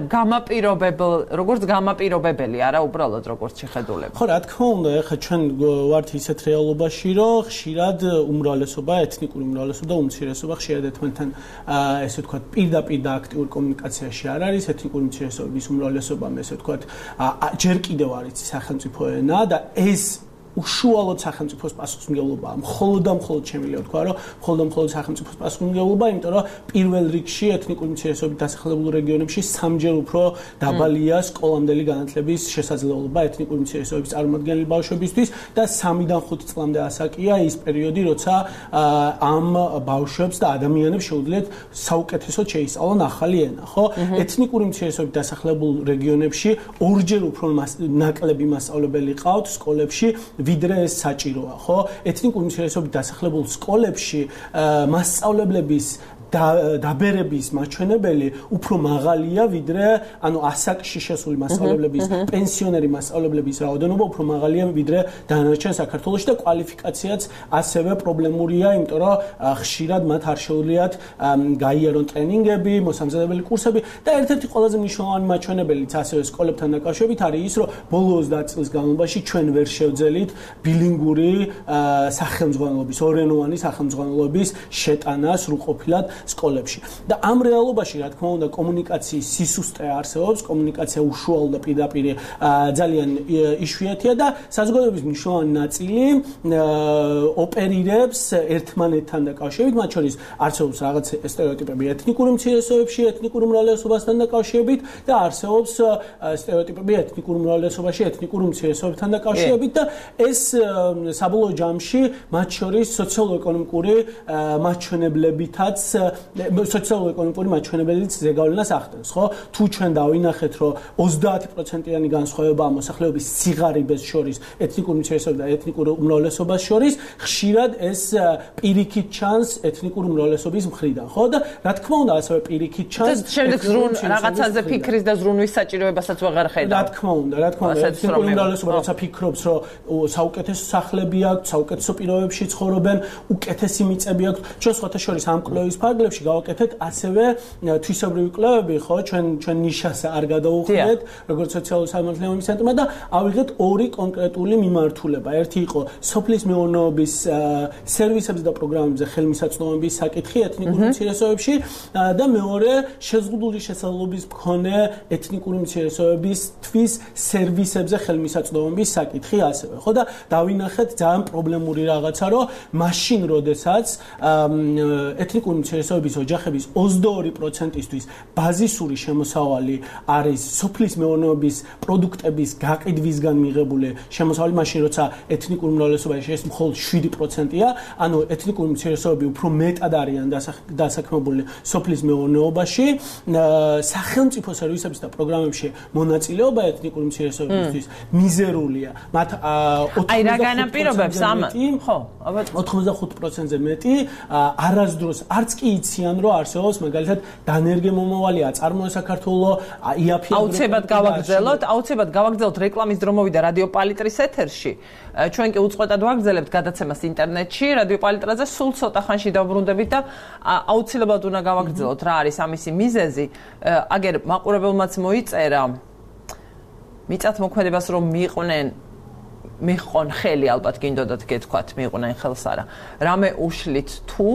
როგორც გამაპირობებელი, არა უბრალოდ როგორც შეხედულება. ხო, რა თქმა უნდა, ეხლა ჩვენ ვართ ისეთ რეალობაში, რომ ხშირად უმრავლესობა, ეთნიკური უმრავლესობა და უმცირესობა ხშირად ერთმანეთთან ესე ვთქვათ, პირდაპირ და აქტიურ კომუნიკაციაში არ არის. ეთნიკური უმცირესობების უმრავლესობამ ესე ვთქვათ, ჯერ კიდევ არის სახელმწიფო ენა და ეს უშუალოდ სახელმწიფოს პასუხისმგებლობაა. მხოლოდ და მხოლოდ შემიძლია ვთქვა, რომ მხოლოდ და მხოლოდ სახელმწიფოს პასუხისმგებლობაა, იმიტომ რომ პირველ რიგში ეთნიკური უმცირესობებით დასახლებულ რეგიონებში სამჯერ უფრო დაბალია სკოლამდელი განათლების შესაძლებლობა ეთნიკური უმცირესობების წარმომადგენელი ბავშვებისთვის და 3-დან 5 წლამდე ასაკია ის პერიოდი, როცა ამ ბავშვებს და ადამიანებს შეუძლიათ საუკეთესოდ შეისწავლონ ახალი ენა, ხო? ეთნიკური უმცირესობებით დასახლებულ რეგიონებში ორჯერ უფრო ნაკლები მასწავლებელი ყავთ სკოლებში, ვიდრე ეს საჭიროა, ხო? ეთნიკური უმცირესობებით დასახლებულ სკოლებში მასწავლებლების დაბერების მაჩვენებელი უფრო მაღალია, ვიდრე ანუ ასაკში შესული მასწავლებლების, პენსიონერი მასწავლებლების რაოდენობა უფრო მაღალია, ვიდრე დანარჩენ საქართველოში და კვალიფიკაციაც ასევე პრობლემურია, იმიტომ რომ ხშირად მათ არ შეუძლიათ გაიარონ ტრენინგები, მოსამზადებელი კურსები და ერთ-ერთი ყველაზე მნიშვნელოვანი მაჩვენებელიც ასევე სკოლებთან დაკავშირებით არის ის, რომ ბოლო 30 წლის განმავლობაში ჩვენ ვერ შევძელით ბილინგური სახელმძღვანელობის, ორენოვანი სახელმძღვანელობის შეტანა სრულყოფილად სკოლებში. და ამ რეალობაში, რა თქმა უნდა, კომუნიკაციის სისუსტე არსებობს, კომუნიკაცია უშუალო და პირდაპირ ძალიან იშვიათია და საზოგადოების მნიშვნელოვანი ნაწილი ოპერირებს ერთმანეთთან დაკავშირებით, მათ შორის არსებობს რაღაც სტერეოტიპები ეთნიკურ უმცირესობებში, ეთნიკურ უმრავლესობასთან დაკავშირებით და არსებობს სტერეოტიპები ეთნიკურ უმრავლესობაში, ეთნიკურ უმცირესობებთან დაკავშირებით და ეს საბოლოო ჯამში მათ შორის სოციალურ-ეკონომიკური მაჩვენებლებითაც სოციალურ-ეკონომიკური მაჩვენებელიც ზეგავლენას ახდენს, ხო? თუ ჩვენ დავინახეთ, რომ 30%-იანი განსხვავებაა მოსახლეობის სიღარიბეს შორის, ეთნიკურ უმცირესობებს და ეთნიკურ უმრავლესობას შორის, ხშირად ეს პირიქით ჩანს ეთნიკურ უმრავლესობის მხრიდან, ხო? და რა თქმა უნდა, ასევე პირიქით ჩანს შემდეგ რაღაცაზე ფიქრის და ზრუნვის საჭიროებასაც ვეღარ ხედავ. რა თქმა უნდა, ეთნიკური უმრავლესობა როცა ფიქრობს, რომ საუკეთესო სახლები აქვს, საუკეთესო პირობებში ცხოვრობენ, უკეთესი მიწები აქვს, ჩვენ სხვათა შორის ამ კვლევის ფარგლებში საგლებში გავაკეთეთ ასევე თვისობრივი კვლევები, ხო, ჩვენ ნიშას არ გადავუხდეთ, როგორც სოციალური სამართლებრივი ცენტრმა და ავიღეთ ორი კონკრეტული მიმართულება. ერთი იყო სოფლის მეურნეობის სერვისებზე და პროგრამებზე ხელმისაწვდომობის საკითხი ეთნიკურ უმცირესობებში და მეორე შეზღუდული შესაძლებლობის მქონე ეთნიკური უმცირესობებისთვის სერვისებზე ხელმისაწვდომობის საკითხი ასევე. ხო და დავინახეთ ძალიან პრობლემური რაღაცა, რომ მაშინ, როდესაც ეთნიკური უმცირესობების ოჯახების 22%-ისთვის ბაზისური შემოსავალი არის სოფლის მეურნეობის პროდუქტების გაყიდვისგან მიღებული შემოსავალი, მაშინ როცა ეთნიკურ უმრავლესობაში ეს მხოლოდ 7%-ია, ანუ ეთნიკური უმცირესობები უფრო მეტად არიან დასაქმებული სოფლის მეურნეობაში, სახელმწიფო სერვისების და პროგრამებში მონაწილეობა ეთნიკური უმცირესობებისთვის მიზერულია. მათ 85%-ზე მეტი არასდროს არც კი იციან, რომ არსებობს მაგალითად დანერგე მომავალია, წარმოა საქართველოს იაფი აუცილებლად გავაგრძელოთ რეკლამის დრო მოვიდა რადიო პალიტრის ეთერში. ჩვენ კი უწყვეტად ვაგრძელებთ გადაცემას ინტერნეტში, რადიო პალიტრაზე სულ ცოტა ხანში დავბრუნდებით და აუცილებლად უნდა გავაგრძელოთ რა არის ამისი მიზეზი. აგერ მაყურებელმაც მოიწერა მიწათ მოქმედებას რომ მიყვნენ ხელი ალბათ გინდოდათ გეთქვათ მიყვნენ ხელს არა. რამე უშლით თუ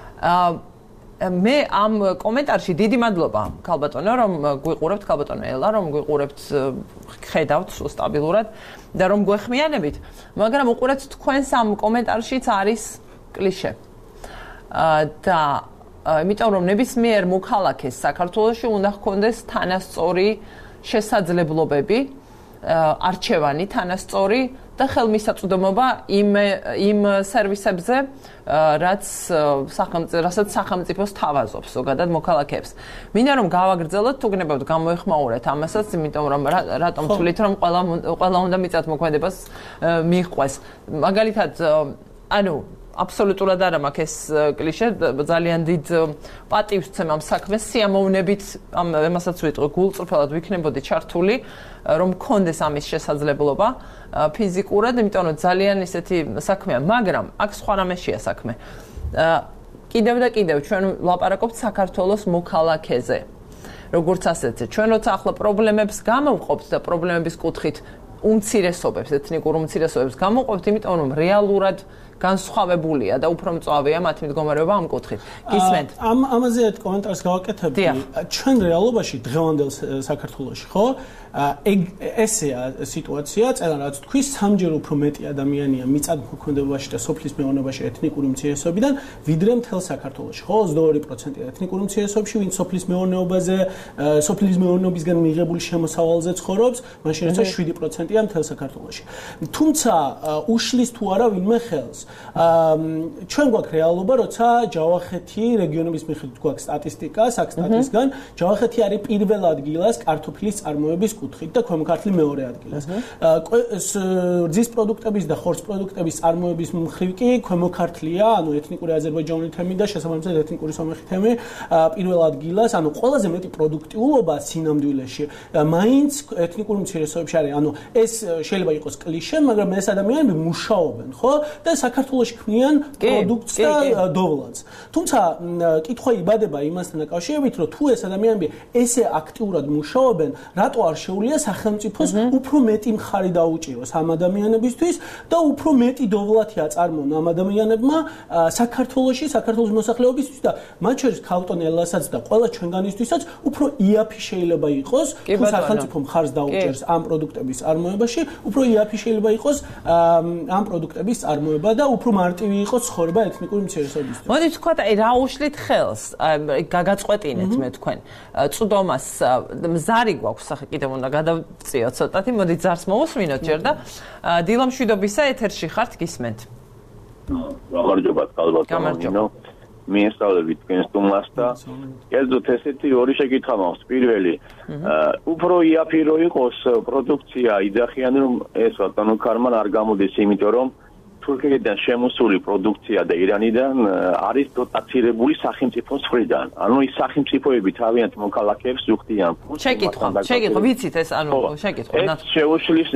მე ამ კომენტარში დიდი მადლობა ქალბატონო რომ გვიყურებთ ქალბატონო ელა რომ გვიყურებთ ხედავთ სტაბილურად და რომ გვეხმიანებით მაგრამ უყურეთ თქვენს ამ კომენტარშიც არის კლიშე და იმიტომ რომ ნებისმიერ მოქალაქეს საქართველოში უნდა ჰქონდეს თანასწორი შესაძლებლობები არჩევანი თანასწორი და ხელმისაწვდომობა იმ სერვისებზე რასაც სახელმწიფოს თავაზობს ზოგადად მოქალაქეებს. მინდა რომ გავაგრძელოთ თუ გნებავთ გამოეხმაურეთ ამასაც, იმიტომ რომ რატომ თვლით რომ ყველა უნდა მიწათ მოქმედებას მიიღყვეს. მაგალითად, ანუ აბსოლუტურად არ მაქვს ეს კლიშე, ძალიან დიდ პატივს ვცემ ამ საქმეს, სიამოვნებით ამასაც ვიტყვი, გულწრფელად ვიქნებოდი ჩართული, რომ მქონდეს ამის შესაძლებლობა ფიზიკურად, იმიტომ რომ ძალიან ისეთი საქმეა, მაგრამ აქ სხვა რამეშია საქმე. კიდევ და კიდევ ჩვენ ვლაპარაკობთ საქართველოს მოქალაქეზე. როგორც ასეთზე, ჩვენ როცა ახლა პრობლემებს გამოვყოფთ და პრობლემების კუთხით უმცირესობებს, ეთნიკურ უმცირესობებს გამოვყოფთ, იმიტომ რომ რეალურად განსხვავებულია და უფრო მწვავეა მათი მდგომარეობა ამ კუთხით. გისმენთ? ამაზე ერთ კომენტარს გავაკეთებდი. ჩვენ რეალობაში დღევანდელ საქართველოში, ხო? ესეა სიტუაცია, წერა რაც თქვი, სამჯერ უფრო მეტი ადამიანია მიწათმოქმედებაში და სოფლის მეურნეობაში ეთნიკური უმცირესობიდან, ვიდრე მთელ საქართველოში, ხო? 22% ეთნიკური უმცირესობებში, ვინც სოფლის მეურნეობაზე, სოფლის მეურნეობისგან მიღებული შემოსავალზე ცხოვრობს, მაშინ როცა 7%-ია მთელ საქართველოში. თუმცა უშლის თუ არა ვინმე ხელს. ჩვენ გვაქვს რეალობა, როცა ჯავახეთი რეგიონების მიხედვით გვაქვს სტატისტიკა, საქსტატისგან, ჯავახეთი არის პირველ ადგილას კარტოფილის წარმოების კუთხით და ქვემო ქართლი მეორე ადგილას. რძის პროდუქტების და ხორცის პროდუქტების წარმოების მხრივ კი ქვემო ქართლია, ანუ ეთნიკური აზერბაიჯანული თემი და შესაბამისად ეთნიკური სომეხი თემი პირველ ადგილას, ანუ ყველაზე მეტი პროდუქტიულობა სინამდვილეში მაინც ეთნიკურ უმცირესობებში არის. ანუ ეს შეიძლება იყოს კლიშე, მაგრამ ეს ადამიანები მუშაობენ, ხო? და საქართველოში ქმნიან პროდუქტს და დოვლადს. თუმცა კითხვა იბადება იმასთან დაკავშირებით, რომ თუ ეს ადამიანები ესე აქტიურად მუშაობენ, რატო არ შეუძლია სახელმწიფოს უფრო მეტი მხარი დაუჭიროს ამ ადამიანებისთვის და უფრო მეტი დოვლათი აწარმოონ ამ ადამიანებმა საქართველოს მოსახლეობისთვის და მათ შორის ქალბატონ ელასაც და ყველა ჩვენგანისთვისაც უფრო იაფი შეიძლება იყოს, თუ სახელმწიფო მხარს დაუჭერს ამ პროდუქტების წარმოებაში, უფრო იაფი შეიძლება იყოს ამ პროდუქტების წარმოება და უფრო მარტივი იყოს ცხოვრება ეთნიკური უმცირესობისთვის. მოდით ვთქვათ, რა უშლით ხელს, გაგაწყვეტინეთ მე თქვენ. წვდომას მზარი გვაქვს, ახლა კიდევ უნდა გადავწიოთ ცოტათი, მოდით ზარს მოусმინოთ ჯერ და დილამშვიდობისა ეთერში ხართ, გისმენთ. გამარჯობა, ქალბატონო. მიესწავლებით თქვენს სტუმარს და კერძოდ ესეთი ორი შეკითხვა მაქვს. პირველი, უფრო იაფირო იყოს პროდუქცია, იძახიან რომ ეს ბატონო ქარმან არ გამოდის, იმიტომ რომ თურქეთიდან შემოსული პროდუქცია და ირანიდან არის დოტაცირებული სახელმწიფოს მხრიდან. ანუ ის სახელმწიფოები თავიანთ მოქალაქეებს უხდიან ფულს. შეგითხო, ვიცით ეს, ანუ შეგითხო. ეს შეუშლის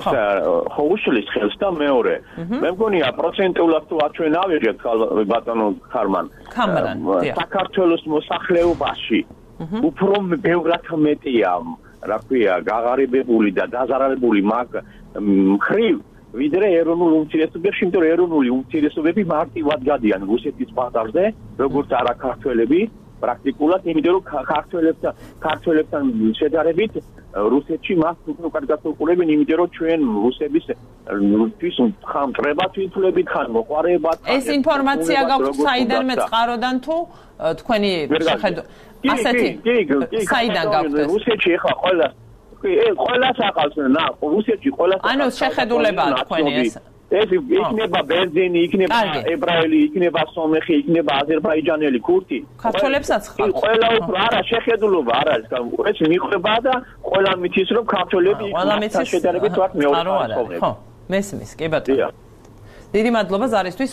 უშლის ხელს და მეორე. მე მგონია პროცენტულად თუ აჩვენ ავიღეთ ბატონო ხარმან. საქართველოს მოსახლეობაში უფრო ბევრად მეტია, რა ქვია, გაღარიბებული და დაზარალებული მხრივ ვიდრე ეროვნულ უმცირესობებში, იმიტომ რომ ეროვნული უმცირესობები მარტივად გადიან რუსეთის ბაზარზე, როგორც არა ქართველები, პრაქტიკულად, იმიტომ რომ ქართველებთან შედარებით რუსეთში მას უფრო კარგად უყურებენ, იმიტომ რომ ჩვენ რუსების ხან მტრება თვითმფლობით, ხან მოყვარეებად. ეს ინფორმაცია გაქვთ საიდანმე წყაროდან თუ თქვენი შეხედვა ასეთი საიდან გაქვთ ეს? რუსეთში ეხლა ყველას აყავს რუსეთში ყველას ანუ შეხედულებაა თქვენი ეს იქნება ბენზინი, იქნება ებრაელი, იქნება სომეხი, იქნება აზერბაიჯანელი, ქურთი. ქართველებსაც ხარ. ყველა უფრო არა შეხედულობა არ არის. ეს მიყვება და ყველა მითის რომ ქართველები იქნება შედარებით ვართ მეორე ხალხი. ხო, მესმის, კი ბატონო. დიდი მადლობა ზარისთვის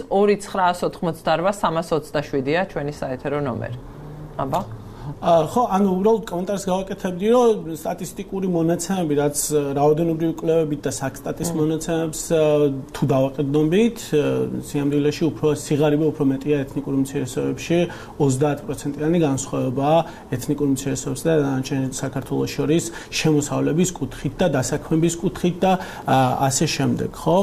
2988 327-ია ჩვენი საეთერო ნომერი. აბა ხო, ანუ უბრალოდ კომენტარს გავაკეთებდი, რომ სტატისტიკური მონაცემები, რაც რაოდენობრივი კვლევებით და საქსტატის მონაცემებს თუ დავაყენდებით, სიამდილეში უფრო სიღარიბე უფრო მეტია ეთნიკურ უმცირესობებში, 30%-იანი განსხვავებაა ეთნიკურ უმცირესობებს და დანარჩენ საქართველოს შორის შემოსავლების კუთხით და დასაქმების კუთხით და ასე შემდეგ, ხო?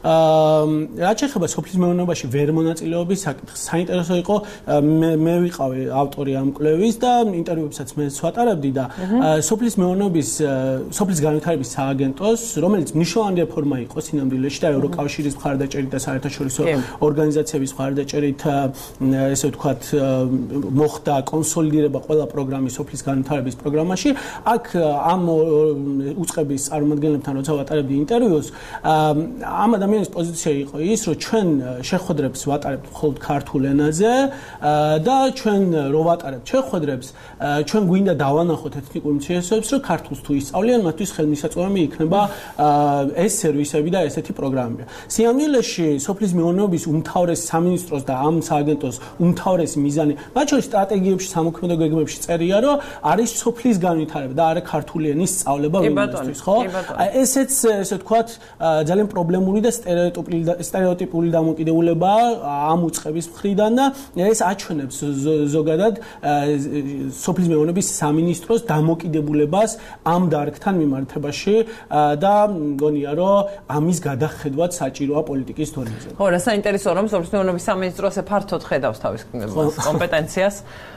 რაც შეეხება სოფლის მეურნეობაში ვერ მონაწილეობის საკითხს, საინტერესო იყო მე ვიყავი ავტორი ამ კვლევის და ინტერვიუებსაც მე ვატარებდი და სოფლის მეურნეობის სოფლის განვითარების სააგენტოს, რომელიც მნიშვნელოვანი რეფორმა იყო სინამდვილეში და ევროკავშირის მხარდაჭერით და საერთაშორისო ორგანიზაციების მხარდაჭერით, ესე ვთქვათ, მოხდა კონსოლიდირება ყველა პროგრამის სოფლის განვითარების პროგრამაში. აქ ამ უწყების წარმომადგენლებთან როცა ვატარებდი ინტერვიუს, ამ ადამიანის პოზიცია იყო ის, რომ ჩვენ შეხვედრებს ვატარებთ მხოლოდ ქართულ ენაზე და ჩვენ რო ვატარებთ შეხვედრებს ჩვენ გვინდა დავანახოთ ეთნიკურ უმცირესობებს, რომ ქართულს თუ ისწავლიან, მათთვის ხელმისაწვდომი იქნება ეს სერვისები და ესეთი პროგრამები. სიამილეში სოფლის მეურნეობის უმთავრეს სამინისტროს და ამ სააგენტოს უმთავრესი მიზანი, მათ შორის სტრატეგიებში, სამოქმედო გეგმებში წერია, რომ არის სოფლის განვითარება და არა ქართული ენის სწავლება ვინმესთვის, ხო? ესეც ესე ვთქვათ, ძალიან პრობლემური და სტერეოტიპული დამოკიდებულებაა ამ უწყების მხრიდან და ეს აჩვენებს ზოგადად სოფლის მეურნეობის სამინისტროს დამოკიდებულებას ამ დარგთან მიმართებაში და მგონია რომ ამის გადახედვაც საჭიროა პოლიტიკის დონეზე. ხო, რა საინტერესოა რომ სოფლის მეურნეობის სამინისტრო ასე ფართოდ ხედავს თავის კომპეტენციას.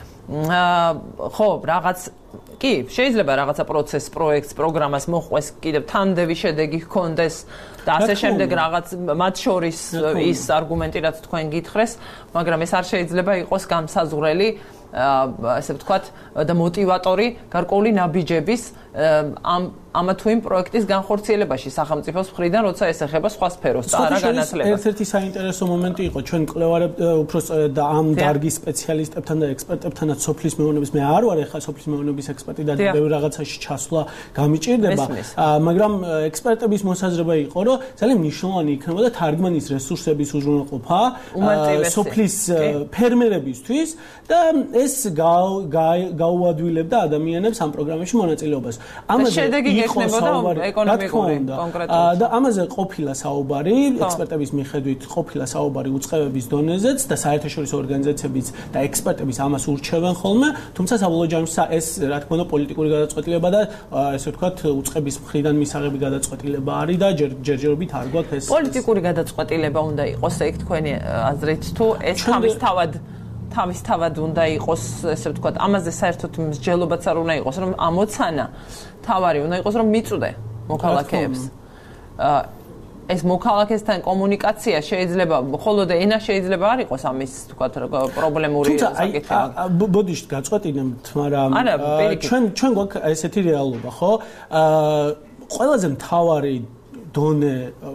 ხო, რაღაც კი, შეიძლება რაღაცა პროცესს, პროექტს, პროგრამას მოყვეს, კიდევ თანმდები შედეგი ჰქონდეს და ასე შემდეგ რაღაც მათ შორის ის არგუმენტი რაც თქვენ გითხრეს, მაგრამ ეს არ შეიძლება იყოს გამსაზღვრელი ასე ვთქვათ და მოტივატორი გარკვეული ნაბიჯების ამა თუ იმ პროექტის განხორციელებაში სახელმწიფოს მხრიდან, როცა ეს ეხება სხვა სფეროს და არა განათლებას. ერთ-ერთი საინტერესო მომენტი იყო ჩვენ კვლევარები უბრალოდ და ამ დარგის სპეციალისტებთან და ექსპერტებთანაც სოფლის მეურნეობის მე არ ვარ ახლა სოფლის მეურნეობის ექსპერტი და ბევრ რაღაცაში ჩასვლა გამიჭირდება, მაგრამ ექსპერტების მოსაზრება იყო, რომ ძალიან მნიშვნელოვანი იქნებოდა თარგმანის რესურსების უზრუნველყოფა სოფლის ფერმერებისთვის და ეს გაუადვილებდა ადამიანებს ამ პროგრამებში მონაწილეობას. ამაზე გექნებოდა ეკონომიკური კონკრეტულად და ამაზე ყოფილა საუბარი ექსპერტების მიხედვით ყოფილა საუბარი უწყებების დონეზეც და საერთაშორისო ორგანიზაციებიც და ექსპერტების ამას ურჩევენ ხოლმე, თუმცა საბოლოო ჯამში ეს რა თქმა უნდა პოლიტიკური გადაწყვეტილება და ესე ვთქვათ უწყების მხრიდან მისაღები გადაწყვეტილება არის და ჯერჯერობით არ გვაქვს ეს პოლიტიკური გადაწყვეტილება უნდა იყოს ეგ თქვენი აზრით თუ ეს თავისთავად უნდა იყოს, ესე ვთქვათ, ამაზე საერთოდ მსჯელობაც არ უნდა იყოს, რომ ამოცანა თავარი უნდა იყოს, რომ მიწვდე მოქალაქეებს. ეს მოქალაქესთან კომუნიკაცია შეიძლება, მხოლოდ ენა შეიძლება არ იყოს ამის, ვთქვათ, პრობლემური საკითხი. ბოდიშ გაწყვეტინებთ, მაგრამ ჩვენ გვაქვს ესეთი რეალობა, ხო? ყველაზე მთავარი დონე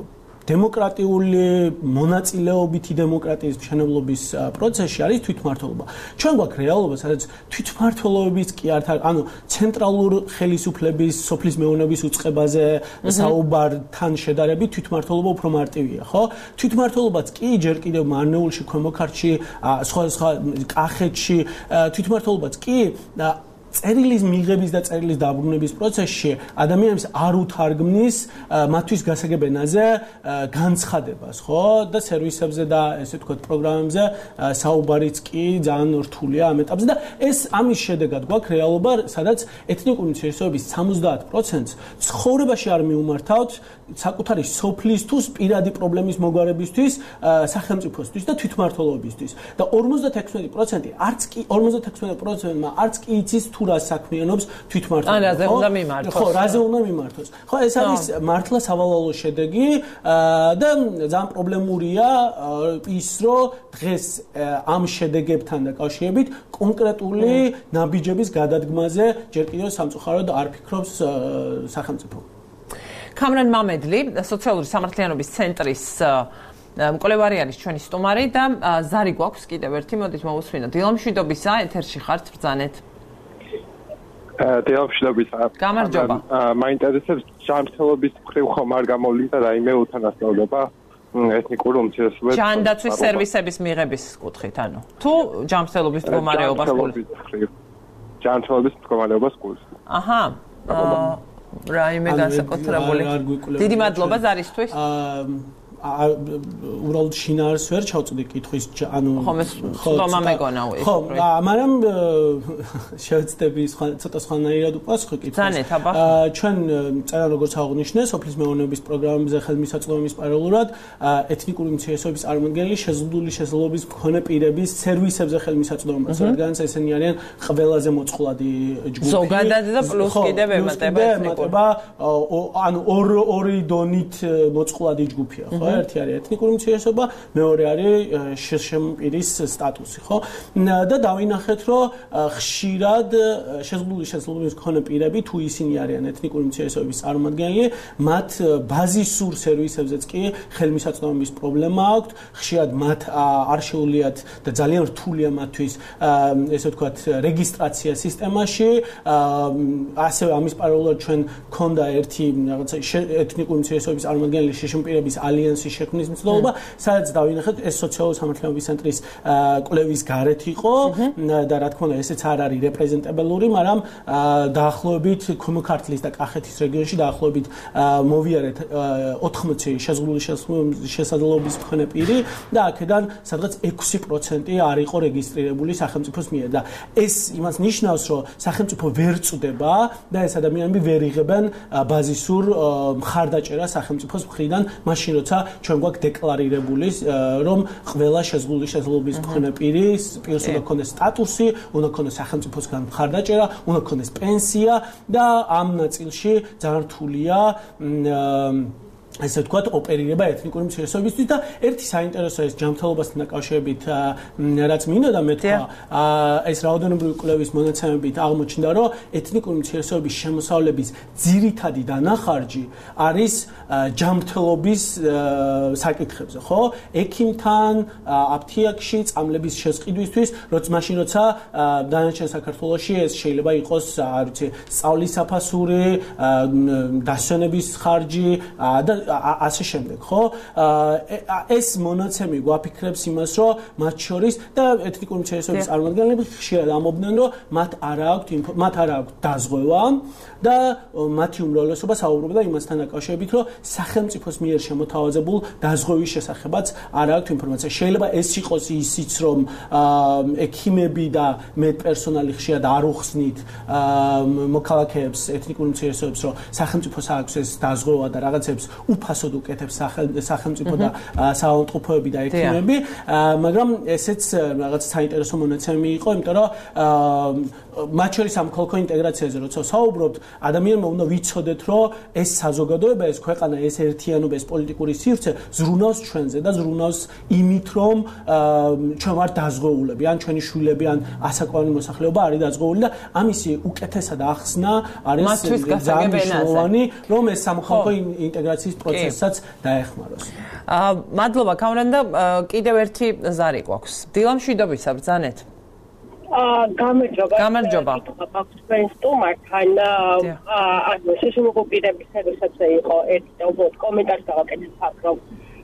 დემოკრატიული მონაწილეობითი დემოკრატიის მშენებლობის პროცესში არის თვითმმართველობა. ჩვენ გვაქვს რეალობა, სადაც თვითმმართველობის კი არ ანუ ცენტრალურ ხელისუფლების სოფლის მეურნეობის უწყებაზე საუბართან შედარებით თვითმმართველობა უფრო მარტივია, ხო? თვითმმართველობაც კი ჯერ კიდევ მარნეულში, ქვემო ქართლში, სხვა კახეთში თვითმმართველობაც კი წერილის მიღების და წერილის დაბრუნების პროცესში ადამიანებს არ უთარგმნის მათთვის გასაგებ ენაზე განცხადებას, ხო? და სერვისებზე და ესე ვთქვათ პროგრამებზე საუბარიც კი ძალიან რთულია ამ ეტაპზე და ეს ამის შედეგად გვაქვს რეალობა, სადაც ეთნიკური უმცირესობების 70%-ს ცხოვრებაში არ მიუმართავთ საკუთარი სოფლის თუ პირადი პრობლემის მოგვარებისთვის, სახელმწიფოსთვის და თვითმმართველობისთვის. და 56% არც კი 56%-მა არც კი იცის თუ რა საქმიანობს თვითმმართველობა. ან რაზე უნდა მიმართოს? ხო, რაზე უნდა მიმართოს. ხო, ეს არის მართლა სავალალო შედეგი და ძალიან პრობლემურია ის, რომ დღეს ამ შედეგებთან დაკავშირებით კონკრეტული ნაბიჯების გადადგმაზე ჯერ კიდევ სამწუხაროდ არ ფიქრობს სახელმწიფო. კამრან მამედლი, სოციალური სამართლიანობის ცენტრის მკვლევარი არის ჩვენი სტუმარი და ზარი გვაქვს კიდევ ერთი, მოდით მოვუსმინოთ. დილამშვიდობისა, ეთერში ხართ, ბრძანეთ. დილამშვიდობისა. გამარჯობა. მაინტერესებს ჯანმრთელობის მხრივ ხომ არ გამოვლინდა რაიმე უთანასწორობა ეთნიკური უმცირესობების ჯანდაცვის სერვისების მიღების კუთხით, ანუ თუ ჯანმრთელობის მდგომარეობას გულისხმობთ. ჯანმრთელობის მდგომარეობას გულისხმობთ. აჰა. რაიმე განსაკუთრებული. დიდი მადლობა ზარისთვის. უბრალოდ შინაარს ვერ ჩავწვდი კითხვის, ანუ ხო, მეგონა ეს. ხო, მაგრამ შევეცდები ცოტა სხვანაირად უპასუხო კითხვას. ჩვენ წერან როგორც აღნიშნე, სოფლის მეურნეობის პროგრამებზე ხელმისაწვდომის პარალელურად ეთნიკური უმცირესობების წარმომადგენელი შეზღუდული შესაძლებლობის მქონე პირების სერვისებზე ხელმისაწვდომას, რადგანაც ესენი არიან ყველაზე მოწყვლადი ჯგუფი. ზოგადად და პლუს კიდევ ემატება ანუ ორი დონით მოწყვლადი ჯგუფია, ხო? ერთი არის ეთნიკური უმცირესობა, მეორე არის შემპირის სტატუსი, ხო? და დავინახეთ, რომ ხშირად შეზღუდული შესაძლებლობის მქონე პირები, თუ ისინი არიან ეთნიკური უმცირესობების წარმომადგენელი, მათ ბაზისურ სერვისებზეც კი ხელმისაწვდომების პრობლემა აქვთ, ხშირად მათ არ შეუძლიათ და ძალიან რთულია მათთვის ესე ვთქვათ რეგისტრაცია სისტემაში, ასევე ამის პარალელურად ჩვენ გქონდა ერთი რაღაცა ეთნიკური უმცირესობების წარმომადგენელი შეშმპირების ალიანსის შექმნის მცდელობა, სადაც დავინახეთ ეს სოციალური სამართლიანობის ცენტრის კვლევის გარეთ იყო და რა თქმა უნდა ესეც არ არის რეპრეზენტაბელური, მაგრამ დაახლოებით ქვემო ქართლის და კახეთის რეგიონში დაახლოებით მოვიარეთ 80 შეზღუდული შესაძლებლობის მქონე პირი და აქედან სადღაც 6% არ იყო რეგისტრირებული სახელმწიფოს მიერ და ეს იმას ნიშნავს, რომ სახელმწიფო ვერ წვდება და ეს ადამიანები ვერ იღებენ ბაზისურ მხარდაჭერას სახელმწიფოს მხრიდან, მაშინ როცა ჩვენ გვაქვს დეკლარირებული, რომ ყველა შეზღუდული შესაძლებლობის მქონე პირს უნდა ქონდეს სტატუსი, უნდა ქონდეს სახელმწიფოსგან მხარდაჭერა, უნდა ქონდეს პენსია და ამ ნაწილში ძალიან რთულია ესე ვთქვათ, ოპერირება ეთნიკური უმცირესობისთვის და ერთი საინტერესო ეს ჯანმრთელობასთან დაკავშირებით რაც მინდოდა მეთქვა, ეს რაოდენობრივი კვლევის მონაცემებით აღმოჩნდა, რომ ეთნიკური უმცირესობების შემოსავლების ძირითადი დანახარჯი არის ჯანმრთელობის საკითხებზე, ხო? ექიმთან, აფთიაქში, წამლების შესყიდვისთვის, როცა დანარჩენ საქართველოში ეს შეიძლება იყოს, არ ვიცი, სწავლის საფასური, დასვენების ხარჯი და ასე შემდეგ, ხო? ეს მონაცემი გვაფიქრებს იმას, რომ მათ შორის და ეთნიკური უმცირესობების წარმომადგენლები ხშირად ამბობდნენ, რომ მათ არ აქვს დაზღვევა და მათი უმრავლესობა საუბრობდა იმასთან დაკავშირებით, რომ სახელმწიფოს მიერ შემოთავაზებულ დაზღვევის შესახებაც არ აქვს ინფორმაცია. შეიძლება ეს იყოს ისიც, რომ ექიმები და მედპერსონალი ხშირად არ უხსნით მოქალაქეებს ეთნიკურ უმცირესობებს, რომ სახელმწიფოს აქვს ეს დაზღვევა და რაღაცებს უფასოდ უკეთებს სახელმწიფო და საავადმყოფოები და ექიმები, მაგრამ ესეც რაღაც საინტერესო მონაცემი იყო, იმიტომ რომ მათ შორის ამ ქოლქო ინტეგრაციაზე როცა საუბრობთ, ადამიანმა უნდა ვიცოდეთ, რომ ეს საზოგადოება, ეს ქვეყანა, ეს ერთიანობა, ეს პოლიტიკური სივრცე ზრუნავს ჩვენზე და ზრუნავს იმით, რომ ჩვენ ვართ დაზღვეულები, ან ჩვენი შვილები, ან ასაკოვანი მოსახლეობა არის დაზღვეული და ამისი უკეთესად ახსნა არის ძალიან მნიშვნელოვანი, რომ ეს სამხალხო ინტეგრაციის პროცესსაც დაეხმაროს. მადლობა კამრან და კიდევ ერთი ზარი გვაქვს. დილა მშვიდობისა ბრძანეთ. გამარჯობა. თქვენ სტუმართან შეშმოგო პირების შესაძლოა იყო ერთი და უბრალოდ კომენტარი გავაკეთეთ აქ რომ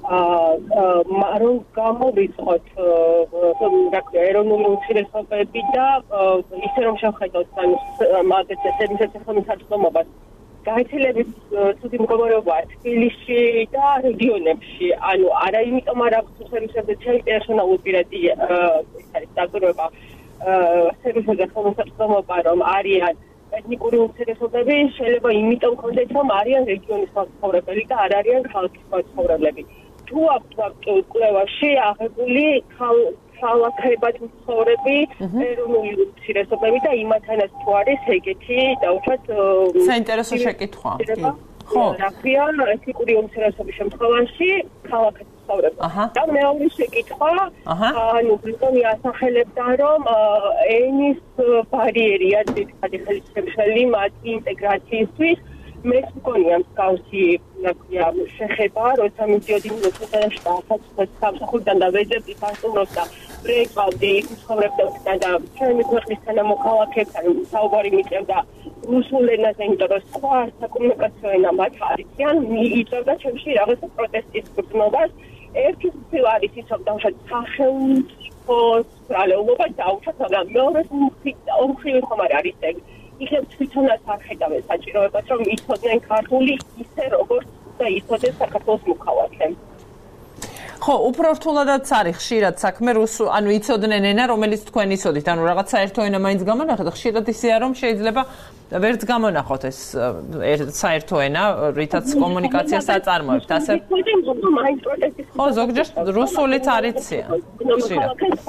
რომ გამოვიწყოთ რა ქვია ეროვნული უმცირესობები და ისე რომ შევხედოთ მაგეთ სახელმწიფოს გაერთიანების ცუდი მდგომარეობაა თბილისში და რეგიონებში. ანუ არა იმიტომ არ აქვს სერვისებზე ჩემი პერსონალური პირადი ეს არის დაკვირვება სერვისებზე ხელმისაწვდომობა რომ არიან ეთნიკური უმცირესობები შეიძლება იმიტომ კონდეთ რომ არიან რეგიონის მაცხოვრებელი და არ არიან ქალაქის მაცხოვრებლები. თუ აქვს კვლევაში აღებული ქალაქებად მცხოვრები ეროვნული უმცირესობები და იმათანაც თუ არის ეგეთი დაუშვათ საინტერესო შეკითხვა. ხო, რაფია ეთნიკური უმცირესობის შემთხვევაში ქალაქის მცხოვრები. და მეორე შეკითხვა, ანუ ბრძოლი ასახელებდა რომ ენის ბარიერია ძირითადი ხელისუფლების მათი ინტეგრაციისთვის მე მგონია მსგავსი ნაქვია შეხება, როცა მიდიოდი მოსახლეობაში და სამსახურიდან და ვეძებდი პასპორტს და ბრექავდი იქ მცხოვრებლებთან და ჩემი ქვეყნის თანამოქალაქეებთან საუბარი მიწევდა რუსულ ენაზე, იმიტომ რომ სხვა საკომუნიკაციო ენა მათ არიან, მიიწევდა ჩემში რაღაცა პროტესტის გრძნობას. ერთი მხრივ არის ის, რომ დავუშვათ სახელმწიფოს ბრალეულობა დავუშვათ, მაგრამ მეორე მხრივ ხომ არ არის ეგ. იქნებ თვითონაც არ ხედავენ საჭიროებას, რომ იცოდნენ ქართული ისე, როგორც და იცოდნენ საქართველოს მოქალაქე. ხო, უფრო რთულადაც არის ხშირად საქმე რუსულ, ანუ იცოდნენ ენა, რომელიც თქვენ იცოდით, ანუ რაღაც საერთო ენა მაინც გამონახეთ, ხშირად ისეა, რომ შეიძლება ვერც გამონახოთ ეს საერთო ენა, რითაც კომუნიკაციას აწარმოებთ, ასე. ხო, ზოგჯერ რუსულიც არ იციან. ხშირად.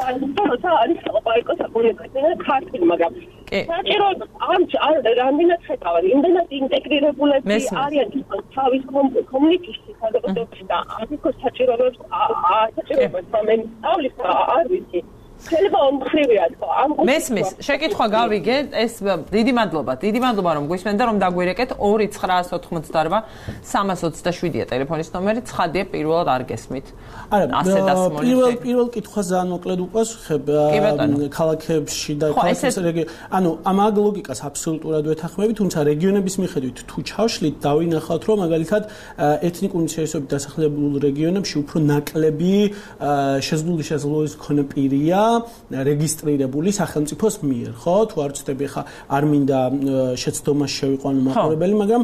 საჭირო რამდენად ხედავენ, იმდენად ინტეგრირებულები არიან თავის კომუნიკაციაში საზოგადოებაში და ამის საჭიროებს ამენ სწავლის არ ვიცი. შეიძლება ომხრივია თქო. მესმის, შეკითხვა გავიგე, ეს დიდი მადლობა რომ გვისმენთ და რომ დაგვირეკეთ 2988 327-ია ტელეფონის ნომერი, ცხადია პირველად არ გესმით. არა, პირველ კითხვას ძალიან მოკლედ უყვას ხებ ქალაქებში და ქალაქის რეგიონებში. ანუ ამ ლოგიკას აბსოლუტურად ვეთანხმები, თუმცა რეგიონების მიხედვით თუ ჩავშლით, დავინახავთ, რომ მაგალითად ეთნიკური უმცირესობებით დასახლებულ რეგიონებში უფრო ნაკლები შეზღუდული მქონე პირია რეგისტრირებული სახელმწიფოს მიერ, ხო? თუ არ ვწდები, ხა არ მინდა შეცდომაში შევიყვანო მაყურებელი, მაგრამ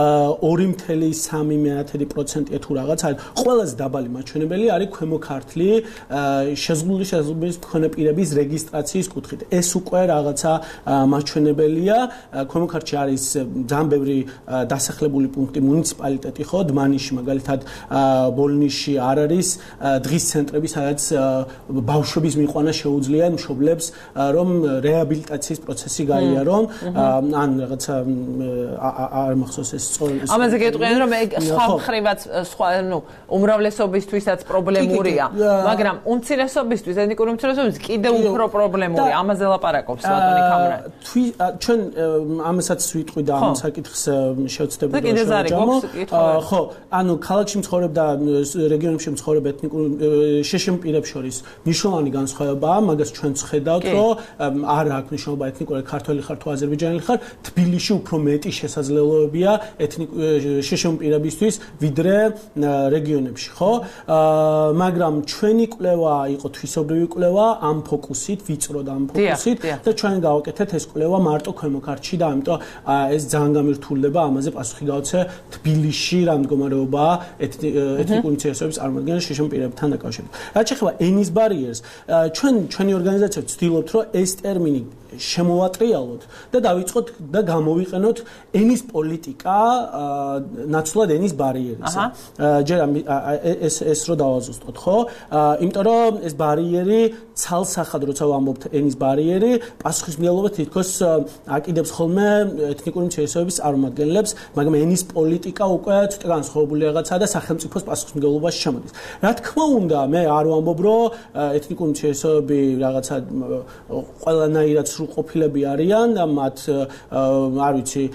2.3% თუ რაღაც არის. ყველაზე დაბალი მაჩვენებელი არის ქვემო ქართლი შეზღუდული მქონე პირების რეგისტრაციის კუთხით. ეს უკვე რაღაცა მაჩვენებელია. ქვემო ქართლში არის ძალიან ბევრი დასახლებული პუნქტი, მუნიციპალიტეტი, ხო? დმანიში მაგალითად, ბოლნისში არ არის დღის ცენტრები, სადაც ბავშვების მიყვანა შეუძლია მშობლებს რომ რეაბილიტაციის პროცესი გაიარონ ან რაღაცა არ მახსოვს ეს სწორი ამაზე გეტყვიან რომ სხვა მხრივაც სხვა უმრავლესობისთვისაც პრობლემურია მაგრამ უმცირესობისთვის ეთნიკური უმცირესობისთვის კიდევ უფრო პრობლემურია ამაზე ლაპარაკობს ბატონი კამრანი ჩვენ ამასაც ვიტყვი და ამ საკითხს შევცდები ხო ანუ ქალაქში მცხოვრებ და რეგიონებში მცხოვრებ ეთნიკურ შეშემ პირებს შორის მნიშვნელოვანი განსხვავებაა მაგას ჩვენც ხედავთ რომ არ აქვს მნიშვნელობა ეთნიკური ქართველი ხარ თუ აზერბაიჯანელი ხარ თბილისში უფრო მეტი შესაძლებლობებია შეშემ პირებისთვის ვიდრე რეგიონებში ხო მაგრამ ჩვენი კვლევა იყო თვისობრივი კვლევა ამ ფოკუსით ვიწროდ ამ ფოკუსით და ჩვენ გავაკეთეთ ეს კვლევა მარტო ქვემო ქართლში და ამიტომ ეს ძალიან გამირთულდება ამაზე პასუხი გავცე თბილისში რა მდგომარეობაა ეთნიკური უმცირესობების წარმოადგენელ შეშემ პირებთან დაკავშირებით რაც შეეხება ენის ბარიერს ჩვენი ორგანიზაცია ვცდილობთ რომ ეს ტერმინი შემოვატრიალოთ და დავიწყოთ და გამოვიყენოთ ენის პოლიტიკა ნაცვლად ენის ბარიერისა. ჯერ ეს რო დავაზუსტოთ, ხო? იმიტომ რომ ეს ბარიერი ცალსახად როცა ვამბობთ ენის ბარიერი, პასუხისმგებლობა თითქოს აკიდებს ხოლმე ეთნიკური უმცირესობების წარმომადგენლებს, მაგრამ ენის პოლიტიკა უკვე ცოტა განსხვავებული რაღაცაა და სახელმწიფოს პასუხისმგებლობაში შემოდის. რა თქმა უნდა, მე არ ვამბობ, რომ ეთნიკური მოსახლეობები რაღაცა ყველანაირად სრულყოფილები არიან და მათ არ ვიცი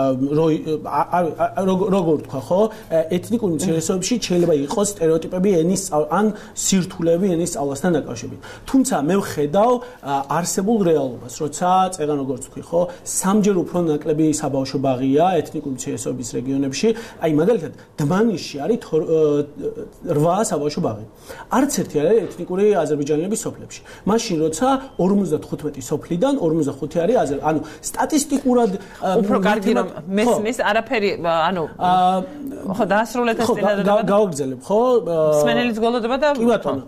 როგორ თქვა ხო ეთნიკურ უმცირესობებში შეიძლება იყოს სტერეოტიპები ენის ან სირთულეები ენის სწავლასთან დაკავშირებით. თუმცა მე ვხედავ არსებულ რეალობას, როცა წერან როგორც თქვი ხო, სამჯერ უფრო ნაკლები საბავშვო ბაღია ეთნიკურ უმცირესობების რეგიონებში. აი მაგალითად დმანისში არის 8 საბავშვო ბაღი. არც ერთი არ არის ეთნიკური აზერბაიჯანელების სოფლებში. მაშინ როცა 55 სოფლიდან 45 არის ანუ სტატისტიკურად უფრო კარგი რომ მესმის არაფერი ანუ ხო დაასრულეთ ეს წინადადება. გავაგრძელებ ხო? მსმენელის გოლოდება და კი ბატონო.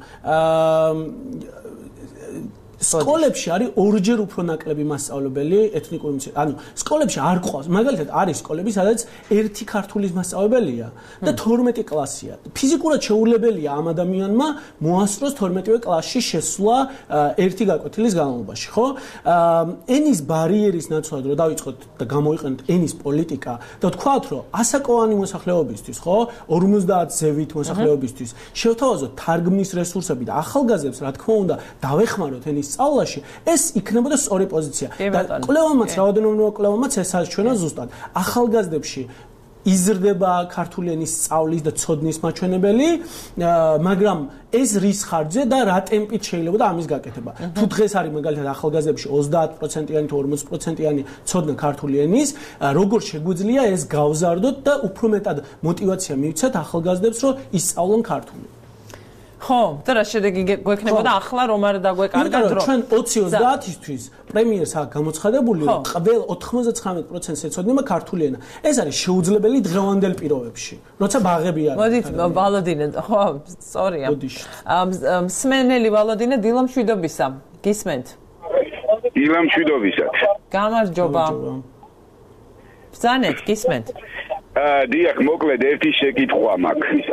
სკოლებში არის ორჯერ უფრო ნაკლები მასწავლებელი ეთნიკური უმცირესობების. ანუ სკოლებში არ ყავს. მაგალითად არის სკოლები, სადაც ერთი ქართულის მასწავლებელია და 12 კლასია. ფიზიკურად შეუძლებელია ამ ადამიანმა მოასწროს 12-ვე კლასში შესვლა ერთი გაკვეთილის განმავლობაში, ხო? ენის ბარიერის ნაცვლად რომ დავიწყოთ და გამოიყენოთ ენის პოლიტიკა და ვთქვათ, რომ ასაკოვანი მოსახლეობისთვის, ხო? 50 ზევით მოსახლეობისთვის შევთავაზოთ თარგმნის რესურსები და ახალგაზრდებს, რა თქმა უნდა, დავეხმაროთ ენის სწავლაში, ეს იქნებოდა სწორი პოზიცია. და კვლევამაც, რაოდენოვნო კვლევამაც ეს აჩვენა ზუსტად. ახალგაზრდებში იზრდება ქართული ენის სწავლის და ცოდნის მაჩვენებელი, მაგრამ ეს რის ხარჯზე და რა ტემპით შეიძლება და ამის გაკეთება. თუ დღეს არის მაგალითად ახალგაზრდებში 30%-იანი თუ 40%-იანი ცოდნა ქართული ენის, როგორ შეგვიძლია ეს გავზარდოთ და უფრო მეტად мотиваცია მივცეთ ახალგაზრდებს, რომ ისწავლონ ქართული. ხო, და რა შედეგი გვექნებოდა ახლა რომ არ დაგვეკარგა დრო. ჩვენ 20-30-ისთვის პრემიერს აქვს გამოცხადებული, რომ ყველ 99%-ს ეცოდება ქართული ენა. ეს არის შეუძლებელი დღევანდელ პირობებში, როცა ბაღები არის. მოდით ვალოდინე, ხო, სწორია. მსმენელი ვალოდინე დილამშვიდობისა. გისმენთ? დილამშვიდობისა. გამარჯობა. ბრძანეთ, გისმენთ? დიახ, მოკლედ ერთი შეკითხვა მაქვს.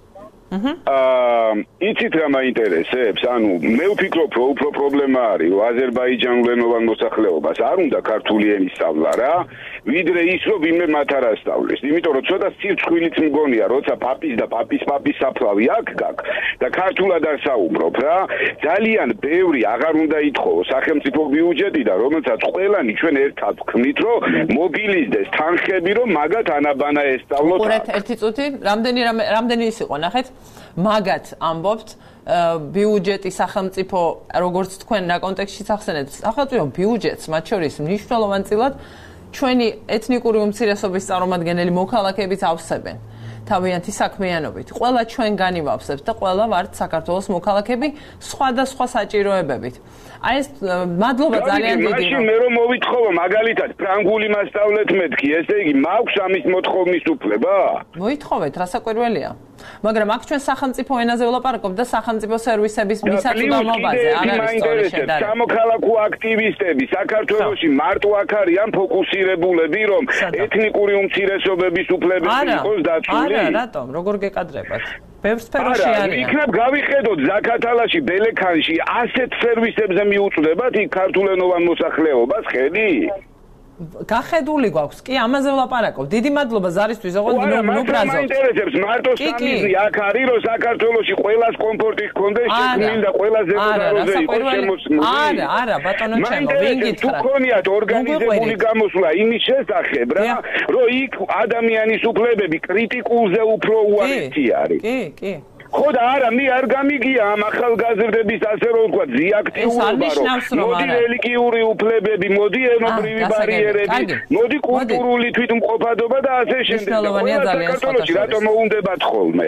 იცით რა მაინტერესებს? ანუ მე ვფიქრობ, რომ უფრო პრობლემა არის, რომ აზერბაიჯანულენოვან მოსახლეობას არ უნდა ქართული ენის სწავლა რა, ვიდრე ის, რომ ვინმე მათ არ ასწავლეს. იმიტომ რომ ცოტა სირცხვილიც მგონია, როცა პაპის და პაპის საფლავი აქ გაქვს და ქართულად არ საუბრობ რა, ძალიან ბევრი აღარ უნდა ითხოვოს სახელმწიფო ბიუჯეტიდან, რომელსაც ყველანი ჩვენ ერთად ვქმნით, რომ მობილიზდეს თანხები, რომ მაგათ ანაბანა ესწავლოთ. უყურეთ ერთი წუთი, რამდენი ის იყო, ნახეთ? მაგათ ამბობთ ბიუჯეტი სახელმწიფო როგორც თქვენ რა კონტექსტშიც ახსენეთ სახელმწიფო ბიუჯეტს მათ შორის მნიშვნელოვანწილად ჩვენი ეთნიკური უმცირესობის წარმომადგენელი მოქალაქეებიც ავსებენ თავიანთი საქმიანობით. ყველა ჩვენ განივავსებთ და ყველა ვართ საქართველოს მოქალაქეები სხვადასხვა საჭიროებებით. აი ეს მადლობა ძალიან დიდი. მაშინ მე რომ მოვითხოვო მაგალითად ფრანგული მასწავლეთ მეთქი, ესე იგი მაქვს ამის მოთხოვნის უფლება? მოითხოვეთ, რასაკვირველია. მაგრამ აქ ჩვენ სახელმწიფო ენაზე ვლაპარაკობთ და სახელმწიფო სერვისების მისაწვდომობაზე, არ არის სწორი შედარება. სამოქალაქო აქტივისტები საქართველოში მარტო აქ არიან ფოკუსირებულები, რომ ეთნიკური უმცირესობების უფლებები იყოს დაცული. არა, რატომ? როგორ გეკადრებათ? ბევრ სფეროში არიან. იქნებ გავიხედოთ ზაქათალაში, ბელექანში ასეთ სერვისებზე მიუწვდებათ იქ ქართულენოვან მოსახლეობას, ხედი? გახედული გვაქვს, კი, ამაზე ვლაპარაკობ. დიდი მადლობა ზარისთვის, ოღონდ ნუბრაზობთ. მაინტერესებს მარტო სამიზნე აქ არის, რომ საქართველოში ყველას კომფორტი ჰქონდეს შექმნილი და ყველას ზემოდაროზე იყოს შემოსული. არა, ბატონო ჩემო, ვინ გითხრათ? თუ ქონიათ ორგანიზებული გამოსვლა იმის შესახებ, რა, რომ იქ ადამიანის უფლებები კრიტიკულზე უფრო უარესი არის. კი. ხო და არა, მე არ გამიგია ამ ახალგაზრდების ასე რომ ვთქვა ზიაქტიურობა, რომ მოდი რელიგიური უფლებები, მოდი ენობრივი ბარიერები, მოდი კულტურული თვითმყოფადობა და ასე შემდეგ. საქართველოში რატომ მოუნდებათ ხოლმე?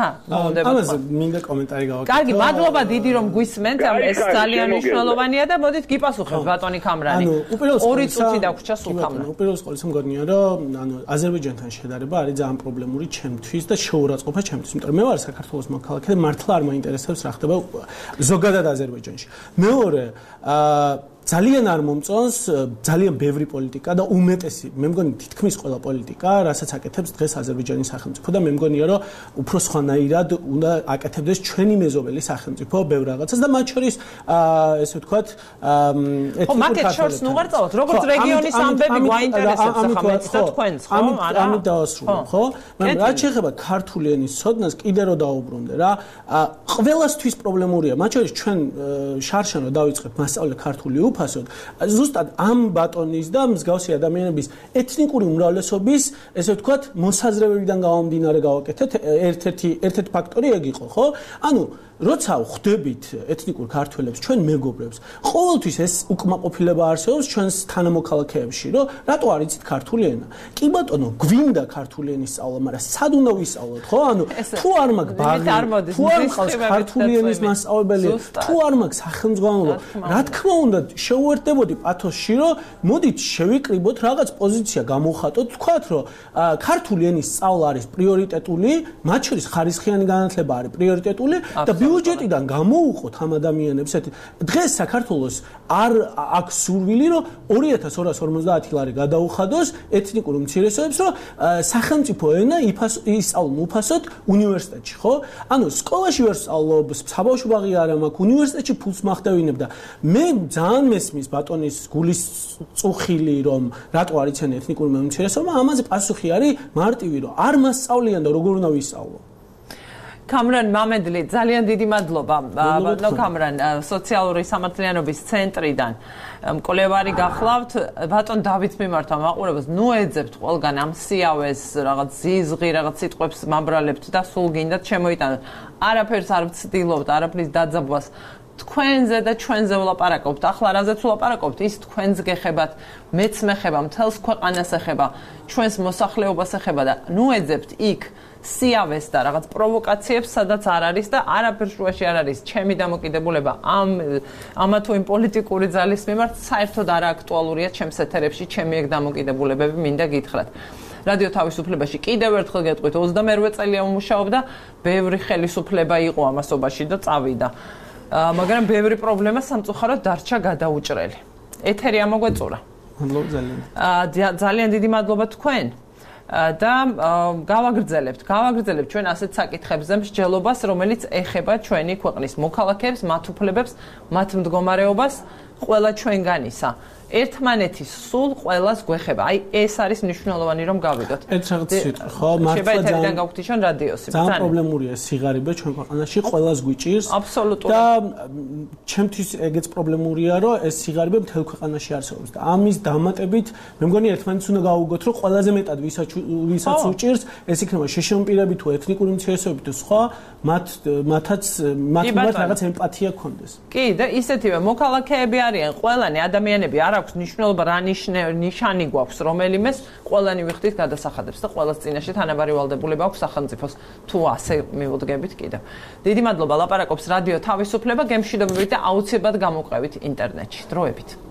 ამაზე მინდა კომენტარი გავაკეთო. კარგი, მადლობა დიდი რომ გვისმენთ, ეს ძალიან მნიშვნელოვანია და მოდით გიპასუხებთ ბატონი ხამრანი. 2 წუთი დაგვრჩა სულ ხამრანი. უპირველეს ყოვლისა მგონია, რომ აზერბაიჯანთან შედარება არის ძალიან პრობლემური ჩემთვის და შეურაცხყოფა ჩემთვის, იმიტომ რომ მე ვარ საქართველოს მოქალაქე და მართლა არ მაინტერესებს რა ხდება ზოგადად აზერბაიჯანში. მეორე ძალიან არ მომწონს ძალიან ბევრი პოლიტიკა და უმეტესი მე მგონი თითქმის ყველა პოლიტიკა რასაც აკეთებს დღეს აზერბაიჯანის სახელმწიფო და მე მგონია რომ უფრო სხვანაირად უნდა აკეთებდეს ჩვენი მეზობელი სახელმწიფო ბევრ რაღაცას და მათ შორის ესე ვთქვათ ეთნიკურ შორს ნუ ვარ წავთ როგორც რეგიონის ამბები გვაინტერესებს ახლა მეც და თქვენს ხო არა ამით დავასრულებ ხო მაგრამ რაც შეეხება ქართული ენის ცოდნას კიდე რომ დაუბრუნდე რა ყველასთვის პრობლემურია მათ შორის ჩვენ შარშან რომ დავიწყებთ მასწავლე ქართული უფასოდ ზუსტად ამ ბატონის და მსგავსი ადამიანების ეთნიკური უმრავლესობის ესე ვთქვათ მოსაზრებებიდან გამომდინარე გავაკეთეთ ერთ-ერთი ფაქტორი ეგ იყო ხო ანუ როცა ხვდებით ეთნიკურ ქართველებს ჩვენ მეგობრებს ყოველთვის ეს უკმაყოფილება არსებობს ჩვენს თანამოქალაქეებში რომ რატო არ იცით ქართული ენა კი ბატონო გვინდა ქართული ენის სწავლა მაგრამ სად უნდა ვისწავლოთ ხო ანუ თუ არ მაქვს ბაღი თუ არ მყავს ქართული ენის მასწავლებელი თუ არ მაქვს სახელმძღვანელო რა თქმა უნდა შეუერთდებოდი პათოსში რომ მოდით შევიკრიბოთ რაღაც პოზიცია გამოვხატოთ თქვათ რომ ქართული ენის სწავლა არის პრიორიტეტული მათ შორის ხარისხიანი განათლება არის პრიორიტეტული და ბიუჯეტიდან გამოუყოთ ამ ადამიანებს დღეს საქართველოს არ აქვს სურვილი რომ 2250 ლარი გადაუხადოს ეთნიკურ უმცირესობებს რომ სახელმწიფო ენა ისწავლონ უფასოდ უნივერსიტეტში ხო ანუ სკოლაში ვერ სწავლობ საბავშვო ბაღი არ მაქვს უნივერსიტეტში ფულს მახვდევინებ და მე ძალიან მესმის ბატონის გულის წუხილი რომ რატო არ იციან ეთნიკურ უმცირესობებმა ამაზე პასუხი არის მარტივი რომ არ მასწავლიან და როგორ უნდა ვისწავლო კამრან მამედლი ძალიან დიდი მადლობა ბატონო კამრან სოციალური სამართლიანობის ცენტრიდან მკვლევარი გახლავთ ბატონ დავით მიმართა მაყურებელს ნუ ეძებთ ყველგან ამ სიავეს რაღაც ზიზღი რაღაც სიტყვებს მაბრალებთ და სულ გინდათ შემოიტანოთ არაფერს არ ვცდილობთ არაფრის დაძაბვას თქვენზე და ჩვენზე ვლაპარაკობთ ახლა რაზეც ვლაპარაკობთ ის თქვენს გეხებათ მეც მეხება მთელს ქვეყანას ეხება ჩვენს მოსახლეობას ეხება და ნუ ეძებთ იქ სიავეს და რაღაც პროვოკაციებს სადაც არ არის და არაფერ შუაში არ არის ჩემი დამოკიდებულება ამა თუ იმ პოლიტიკური ძალის მიმართ საერთოდ არ აქტუალურია ჩემს ეთერებში ჩემი ეგ დამოკიდებულებები მინდა გითხრათ რადიო თავისუფლებაში კიდევ ერთხელ გეტყვით 28 წელია ვმუშაობდა ბევრი ხელისუფლება იყო ამასობაში და წავიდა მაგრამ ბევრი პრობლემა სამწუხაროდ დარჩა გადაუჭრელი ეთერი ამოგვეწურა ძალიან დიდი მადლობა თქვენ და გავაგრძელებთ ჩვენ ასეთ საკითხებზე მსჯელობას რომელიც ეხება ჩვენი ქვეყნის მოქალაქეებს მათ უფლებებს მათ მდგომარეობას ყველა ჩვენგანისა ერთმანეთის სულ ყველას გვეხება. აი ეს არის მნიშვნელოვანი რომ გავიგოთ. ერთ რაღაც სიტყვა ხო მართლა შეიძლება გავგვთიშონ რადიოსი. ძალიან პრობლემურია სიღარიბე ჩვენ ქვეყანაში ყველას გვიჭირს. აბსოლუტურად. და ჩემთვის ეგეც პრობლემურია რომ ეს სიღარიბე მთელ ქვეყანაში არსებობს და ამის დამატებით მე მგონი ერთმანეთს უნდა გავუგოთ რომ ყველაზე მეტად ვისაც უჭირს ეს იქნება შეშემპირები თუ ეთნიკური უმცირესობები თუ სხვა მათაც რაღაც ემპათია გქონდეს. კი და ისეთივე მოქალაქეები არიან ყველანი ადამიანები არ აქვს მნიშვნელობა რა ნიშანი გვაქვს რომელიმეს ყველანი ვიხდით გადასახადებს და ყველას წინაშე თანაბარი ვალდებულება აქვს სახელმწიფოს თუ ასე მივუდგებით კიდევ. დიდი მადლობა ლაპარაკობს რადიო თავისუფლება გემშვიდობებით და აუცილებლად გამოყევით ინტერნეტში. დროებით.